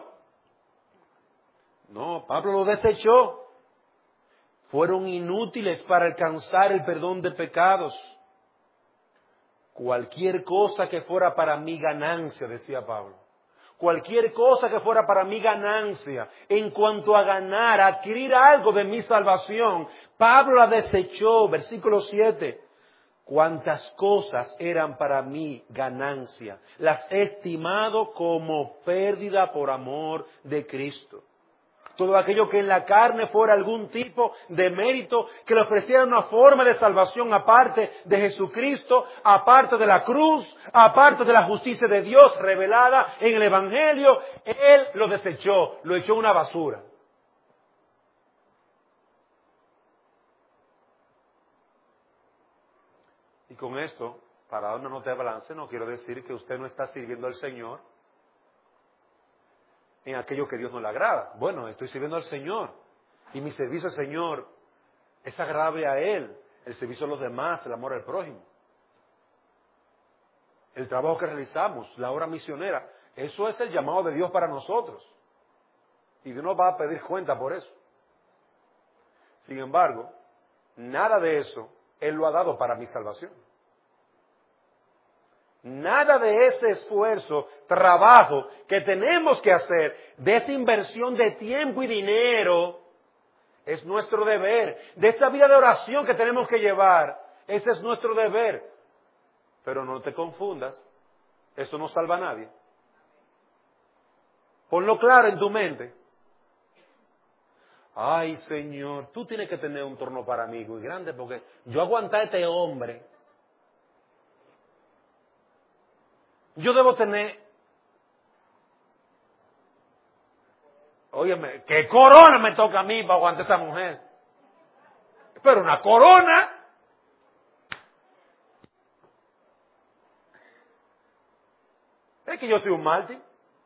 No, Pablo lo desechó. Fueron inútiles para alcanzar el perdón de pecados. Cualquier cosa que fuera para mi ganancia, decía Pablo. Cualquier cosa que fuera para mi ganancia, en cuanto a ganar, a adquirir algo de mi salvación, Pablo la desechó. Versículo 7. Cuantas cosas eran para mí ganancia, las he estimado como pérdida por amor de Cristo. Todo aquello que en la carne fuera algún tipo de mérito, que le ofreciera una forma de salvación aparte de Jesucristo, aparte de la cruz, aparte de la justicia de Dios revelada en el Evangelio, Él lo desechó, lo echó en una basura. Y con esto, para dar una nota de balance, no quiero decir que usted no está sirviendo al Señor en aquello que Dios no le agrada. Bueno, estoy sirviendo al Señor y mi servicio al Señor es agradable a Él, el servicio a los demás, el amor al prójimo. El trabajo que realizamos, la obra misionera, eso es el llamado de Dios para nosotros. Y Dios nos va a pedir cuenta por eso. Sin embargo, nada de eso Él lo ha dado para mi salvación. Nada de ese esfuerzo, trabajo que tenemos que hacer, de esa inversión de tiempo y dinero, es nuestro deber. De esa vida de oración que tenemos que llevar, ese es nuestro deber. Pero no te confundas, eso no salva a nadie. Ponlo claro en tu mente. Ay, Señor, tú tienes que tener un torno para mí muy grande porque yo aguanté a este hombre Yo debo tener, óyeme, ¿qué corona me toca a mí para aguantar a esta mujer? Pero una corona. Es que yo soy un mártir.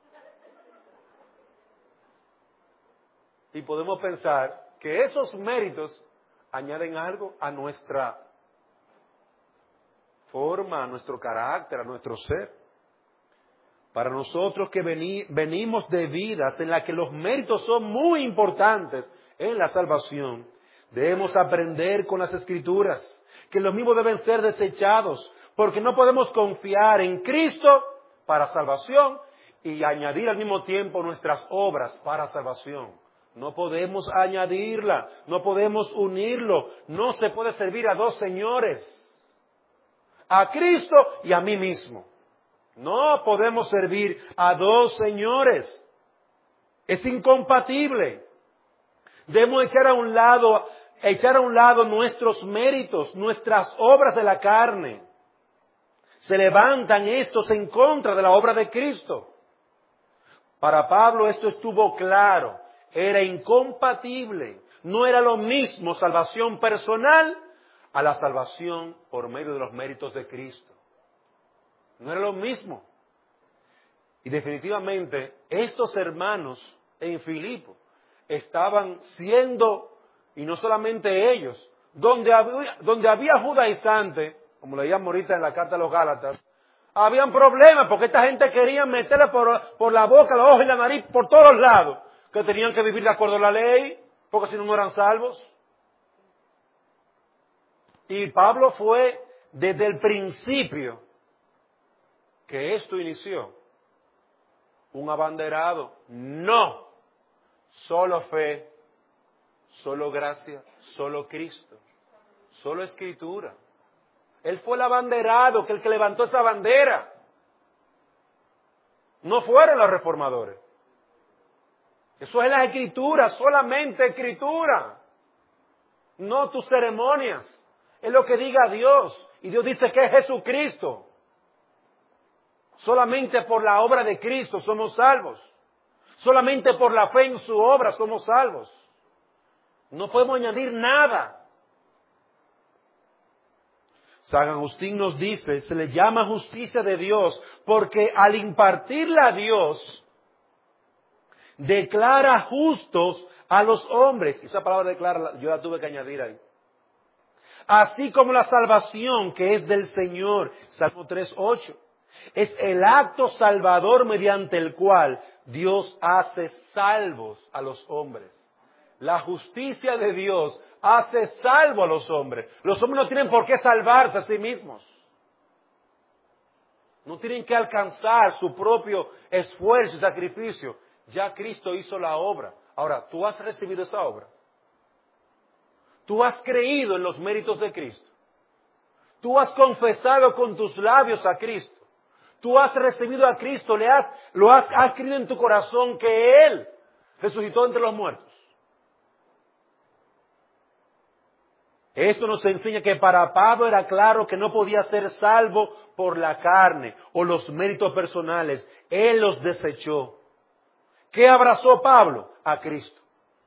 Y podemos pensar que esos méritos añaden algo a nuestra forma, a nuestro carácter, a nuestro ser. Para nosotros que venimos de vidas en las que los méritos son muy importantes en la salvación, debemos aprender con las Escrituras que los mismos deben ser desechados, porque no podemos confiar en Cristo para salvación y añadir al mismo tiempo nuestras obras para salvación. No podemos añadirla, no podemos unirlo, no se puede servir a dos señores, a Cristo y a mí mismo. No podemos servir a dos señores. Es incompatible. Debemos echar a un lado nuestros méritos, nuestras obras de la carne. Se levantan estos en contra de la obra de Cristo. Para Pablo esto estuvo claro. Era incompatible. No era lo mismo salvación personal a la salvación por medio de los méritos de Cristo. No era lo mismo. Y definitivamente estos hermanos en Filipo estaban siendo, y no solamente ellos, donde había judaizantes, como leíamos ahorita en la carta a los Gálatas, habían problemas porque esta gente quería meterle por la boca, la ojos y la nariz, por todos lados, que tenían que vivir de acuerdo a la ley, porque si no, no eran salvos. Y Pablo fue desde el principio que esto inició un abanderado. No, solo fe, solo gracia, solo Cristo, solo Escritura. Él fue el abanderado, el que levantó esa bandera. No fueron los reformadores. Eso es la Escritura, solamente Escritura. No tus ceremonias. Es lo que diga Dios. Y Dios dice que es Jesucristo. Solamente por la obra de Cristo somos salvos. Solamente por la fe en su obra somos salvos. No podemos añadir nada. San Agustín nos dice, se le llama justicia de Dios porque al impartirla a Dios, declara justos a los hombres. Esa palabra declara, yo la tuve que añadir ahí. Así como la salvación que es del Señor, Salmo 3:8. Es el acto salvador mediante el cual Dios hace salvos a los hombres. La justicia de Dios hace salvo a los hombres. Los hombres no tienen por qué salvarse a sí mismos. No tienen que alcanzar su propio esfuerzo y sacrificio. Ya Cristo hizo la obra. Ahora, ¿tú has recibido esa obra? ¿Tú has creído en los méritos de Cristo? ¿Tú has confesado con tus labios a Cristo? Tú has recibido a Cristo, has creído en tu corazón que Él resucitó entre los muertos. Esto nos enseña que para Pablo era claro que no podía ser salvo por la carne o los méritos personales. Él los desechó. ¿Qué abrazó Pablo? A Cristo.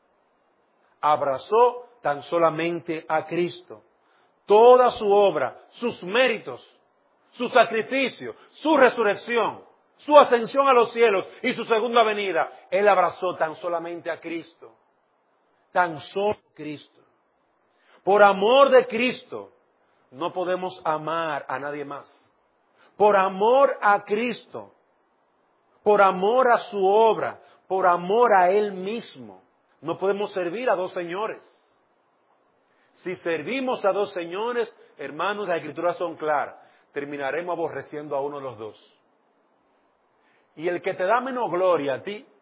Abrazó tan solamente a Cristo. Toda su obra, sus méritos, su sacrificio, su resurrección, su ascensión a los cielos y su segunda venida, Él abrazó tan solamente a Cristo. Tan solo Cristo. Por amor de Cristo, no podemos amar a nadie más. Por amor a Cristo, por amor a su obra, por amor a Él mismo, no podemos servir a dos señores. Si servimos a dos señores, hermanos, las Escrituras son claras. Terminaremos aborreciendo a uno de los dos. Y el que te da menos gloria a ti,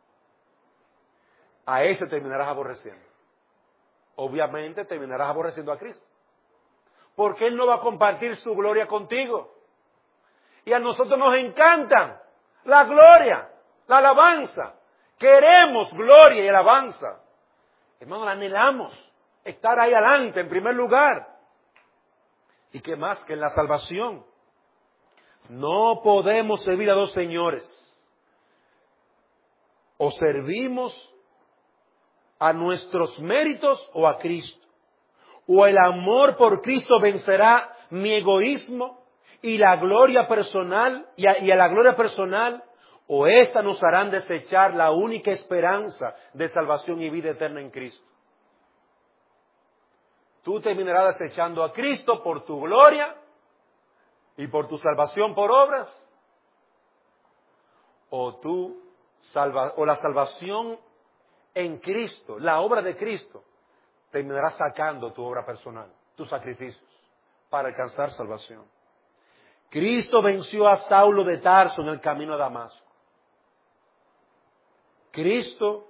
a ese terminarás aborreciendo. Obviamente terminarás aborreciendo a Cristo. Porque Él no va a compartir su gloria contigo. Y a nosotros nos encanta la gloria, la alabanza. Queremos gloria y alabanza. Hermano, la anhelamos. Estar ahí adelante, en primer lugar. ¿Y qué más que en la salvación? No podemos servir a dos señores. O servimos a nuestros méritos o a Cristo. O el amor por Cristo vencerá mi egoísmo y la gloria personal, y a la gloria personal, o esta nos harán desechar la única esperanza de salvación y vida eterna en Cristo. Tú terminarás desechando a Cristo por tu gloria y por tu salvación por obras, o la salvación en Cristo, la obra de Cristo, terminarás sacando tu obra personal, tus sacrificios, para alcanzar salvación. Cristo venció a Saulo de Tarso en el camino a Damasco. Cristo,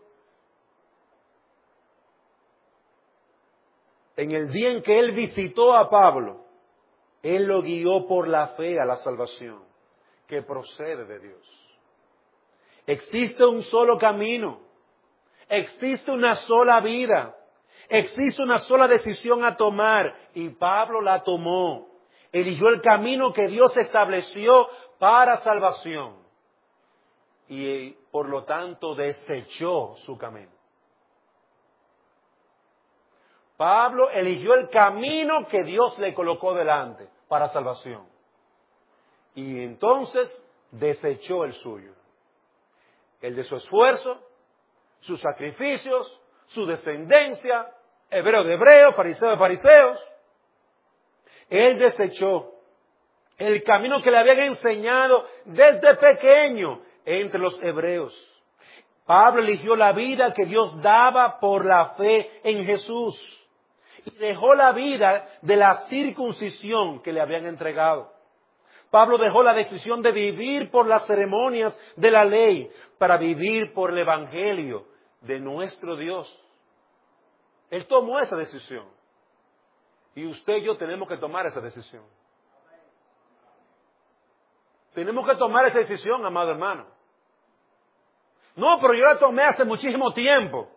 en el día en que Él visitó a Pablo, Él lo guió por la fe a la salvación, que procede de Dios. Existe un solo camino, existe una sola vida, existe una sola decisión a tomar, y Pablo la tomó. Eligió el camino que Dios estableció para salvación y por lo tanto desechó su camino. Pablo eligió el camino que Dios le colocó delante para salvación y entonces desechó el suyo, el de su esfuerzo, sus sacrificios, su descendencia, hebreo de hebreos, fariseo de fariseos. Él desechó el camino que le habían enseñado desde pequeño entre los hebreos. Pablo eligió la vida que Dios daba por la fe en Jesús y dejó la vida de la circuncisión que le habían entregado. Pablo dejó la decisión de vivir por las ceremonias de la ley para vivir por el evangelio de nuestro Dios. Él tomó esa decisión. Y usted y yo tenemos que tomar esa decisión. Tenemos que tomar esa decisión, amado hermano. No, pero yo la tomé hace muchísimo tiempo.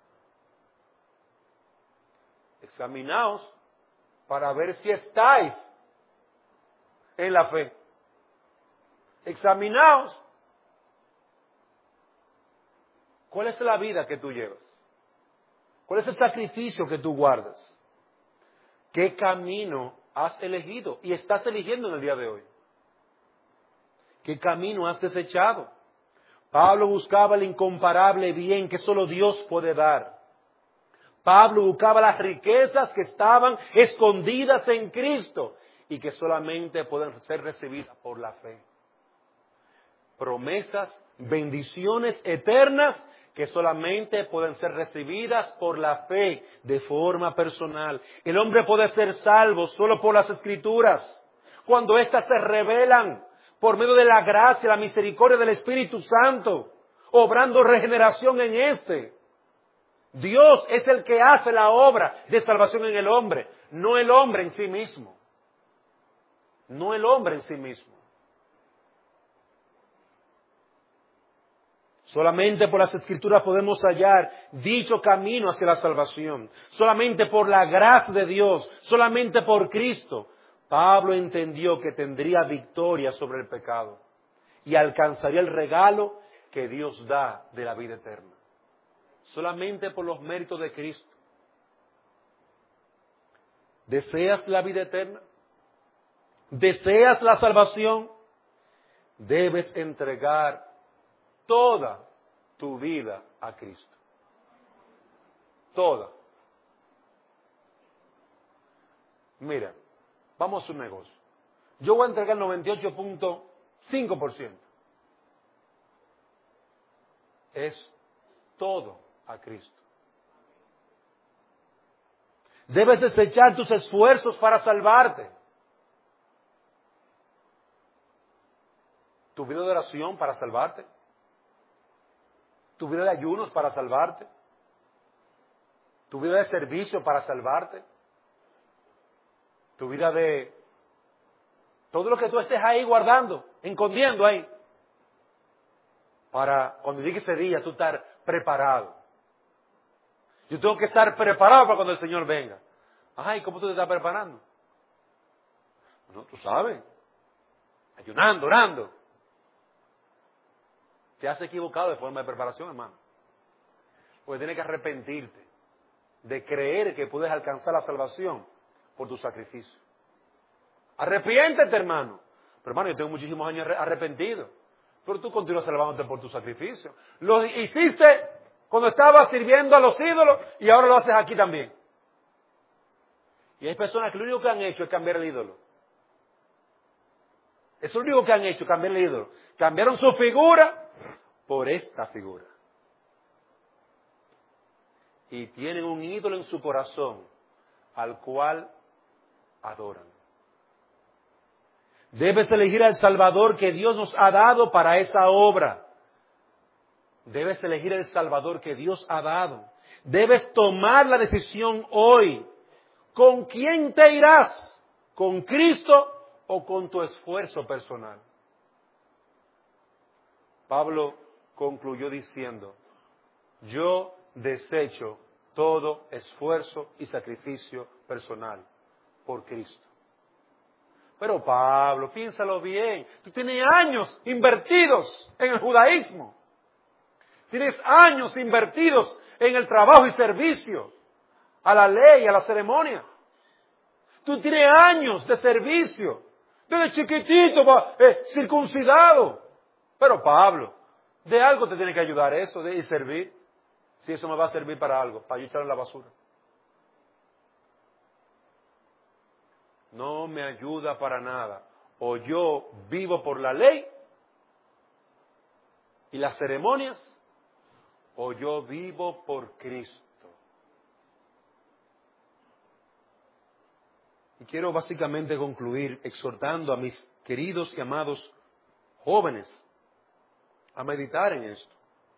Examinaos para ver si estáis en la fe. Examinaos. ¿Cuál es la vida que tú llevas? ¿Cuál es el sacrificio que tú guardas? ¿Qué camino has elegido y estás eligiendo en el día de hoy? ¿Qué camino has desechado? Pablo buscaba el incomparable bien que solo Dios puede dar. Pablo buscaba las riquezas que estaban escondidas en Cristo y que solamente pueden ser recibidas por la fe. Promesas, bendiciones eternas que solamente pueden ser recibidas por la fe de forma personal. El hombre puede ser salvo solo por las Escrituras, cuando éstas se revelan por medio de la gracia, la misericordia del Espíritu Santo, obrando regeneración en éste. Dios es el que hace la obra de salvación en el hombre, no el hombre en sí mismo. No el hombre en sí mismo. Solamente por las Escrituras podemos hallar dicho camino hacia la salvación. Solamente por la gracia de Dios, solamente por Cristo. Pablo entendió que tendría victoria sobre el pecado y alcanzaría el regalo que Dios da de la vida eterna. Solamente por los méritos de Cristo. ¿Deseas la vida eterna? ¿Deseas la salvación? Debes entregar toda tu vida a Cristo. Toda. Mira, vamos a un negocio. Yo voy a entregar 98.5%. Es todo a Cristo. Debes desechar tus esfuerzos para salvarte. Tu vida de oración para salvarte. Tu vida de ayunos para salvarte. Tu vida de servicio para salvarte. Tu vida de... todo lo que tú estés ahí guardando, escondiendo ahí. Para cuando llegue ese día tú estar preparado. Yo tengo que estar preparado para cuando el Señor venga. Ay, ¿cómo tú te estás preparando? No, tú sabes. ayunando, orando. Te has equivocado de forma de preparación, hermano. Porque tienes que arrepentirte de creer que puedes alcanzar la salvación por tu sacrificio. Arrepiéntete, hermano. Pero hermano, yo tengo muchísimos años arrepentido. Pero tú continúas salvándote por tu sacrificio. Lo hiciste cuando estabas sirviendo a los ídolos y ahora lo haces aquí también. Y hay personas que lo único que han hecho es cambiar el ídolo. Es lo único que han hecho, cambiar el ídolo. Cambiaron su figura por esta figura. Y tienen un ídolo en su corazón al cual adoran. Debes elegir al Salvador que Dios nos ha dado para esa obra. Debes elegir el Salvador que Dios ha dado. Debes tomar la decisión hoy. ¿Con quién te irás? ¿Con Cristo o con tu esfuerzo personal? Pablo concluyó diciendo, yo desecho todo esfuerzo y sacrificio personal por Cristo. Pero Pablo, piénsalo bien, tú tienes años invertidos en el judaísmo. Tienes años invertidos en el trabajo y servicio, a la ley, a la ceremonia. Tú tienes años de servicio, desde chiquitito, circuncidado. Pero Pablo, de algo te tiene que ayudar eso, de servir. Si eso me va a servir para algo, para yo echarlo en la basura. No me ayuda para nada. O yo vivo por la ley y las ceremonias, o yo vivo por Cristo. Y quiero básicamente concluir exhortando a mis queridos y amados jóvenes a meditar en esto.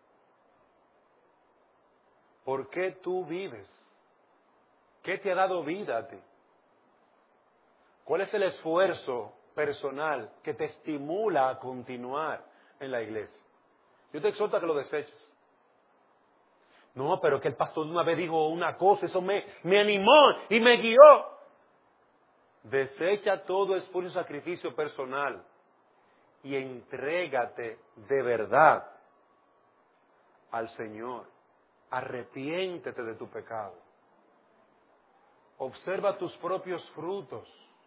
¿Por qué tú vives? ¿Qué te ha dado vida a ti? ¿Cuál es el esfuerzo personal que te estimula a continuar en la iglesia? Yo te exhorto a que lo deseches. No, pero que el pastor una vez dijo una cosa, eso me animó y me guió. Desecha todo esfuerzo y sacrificio personal y entrégate de verdad al Señor. Arrepiéntete de tu pecado. Observa tus propios frutos.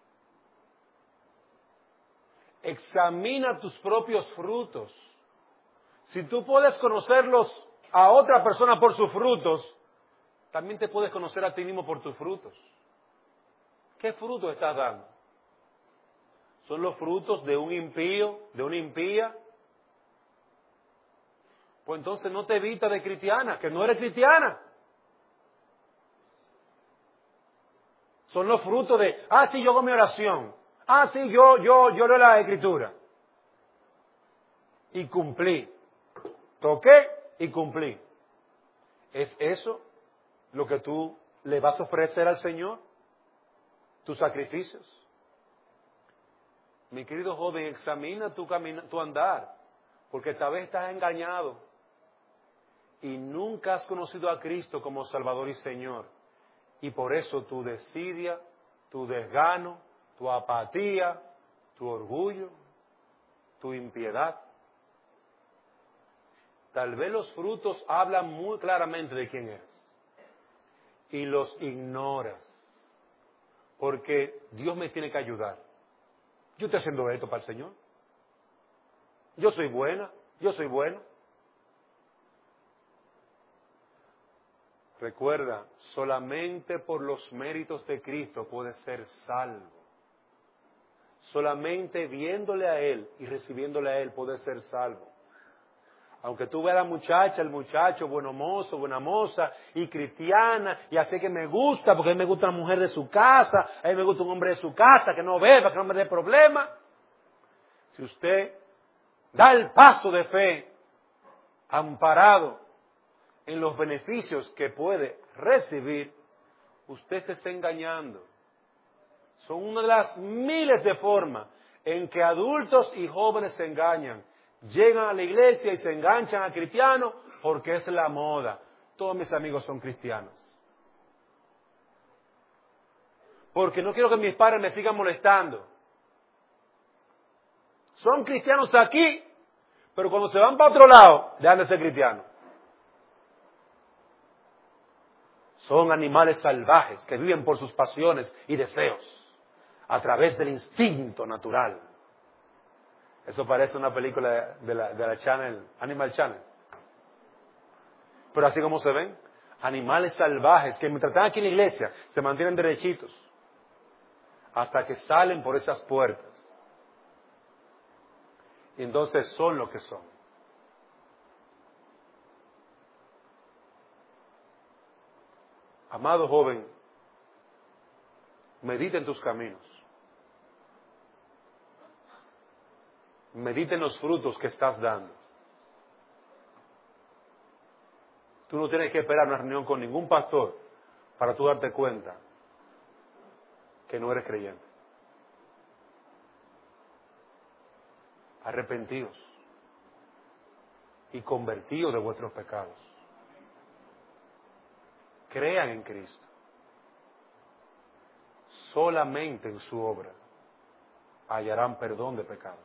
Examina tus propios frutos. Si tú puedes conocerlos a otra persona por sus frutos, también te puedes conocer a ti mismo por tus frutos. ¿Qué frutos estás dando? ¿Son los frutos de un impío, de una impía? Pues entonces no te evitas de cristiana, que no eres cristiana. Son los frutos de, sí, yo hago mi oración. Sí, yo leo la Escritura. Y cumplí. Toqué y cumplí. ¿Es eso lo que tú le vas a ofrecer al Señor? ¿Tus sacrificios? Mi querido joven, examina tu andar, porque tal vez estás engañado y nunca has conocido a Cristo como Salvador y Señor. Y por eso tu desidia, tu desgano, tu apatía, tu orgullo, tu impiedad. Tal vez los frutos hablan muy claramente de quién eres y los ignoras, porque Dios me tiene que ayudar. Yo estoy haciendo esto para el Señor. Yo soy buena, yo soy bueno. Recuerda, solamente por los méritos de Cristo puedes ser salvo. Solamente viéndole a Él y recibiéndole a Él puedes ser salvo. Aunque tú veas a la muchacha, el muchacho, bueno mozo, buena moza, y cristiana, y así que me gusta, porque a mí me gusta una mujer de su casa, a mí me gusta un hombre de su casa, que no beba, que no me dé problema. Si usted da el paso de fe, amparado en los beneficios que puede recibir, usted se está engañando. Son una de las miles de formas en que adultos y jóvenes se engañan. Llegan a la iglesia y se enganchan a cristianos porque es la moda. Todos mis amigos son cristianos. Porque no quiero que mis padres me sigan molestando. Son cristianos aquí, pero cuando se van para otro lado, dejan de ser cristianos. Son animales salvajes que viven por sus pasiones y deseos, a través del instinto natural. Eso parece una película de la Channel, Animal Channel. Pero así como se ven, animales salvajes que mientras están aquí en la iglesia se mantienen derechitos hasta que salen por esas puertas. Y entonces son lo que son. Amado joven, medita en tus caminos. Medita en los frutos que estás dando. Tú no tienes que esperar una reunión con ningún pastor para tú darte cuenta que no eres creyente. Arrepentidos y convertidos de vuestros pecados. Crean en Cristo. Solamente en su obra hallarán perdón de pecados.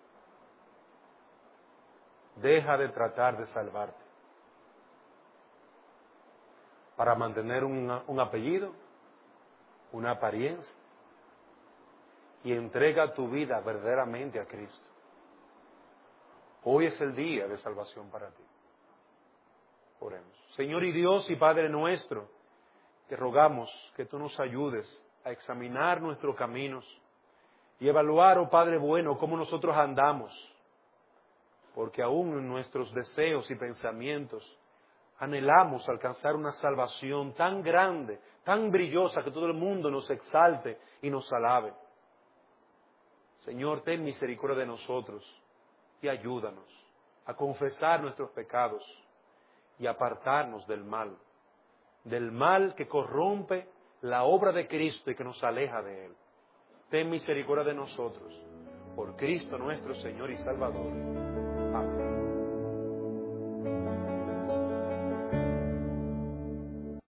Deja de tratar de salvarte para mantener un apellido, una apariencia, y entrega tu vida verdaderamente a Cristo. Hoy es el día de salvación para ti. Oremos. Señor y Dios y Padre nuestro, te rogamos que tú nos ayudes a examinar nuestros caminos y evaluar, oh Padre bueno, cómo nosotros andamos, porque aún en nuestros deseos y pensamientos anhelamos alcanzar una salvación tan grande, tan brillosa, que todo el mundo nos exalte y nos alabe. Señor, ten misericordia de nosotros y ayúdanos a confesar nuestros pecados y apartarnos del mal que corrompe la obra de Cristo y que nos aleja de Él. Ten misericordia de nosotros, por Cristo nuestro Señor y Salvador.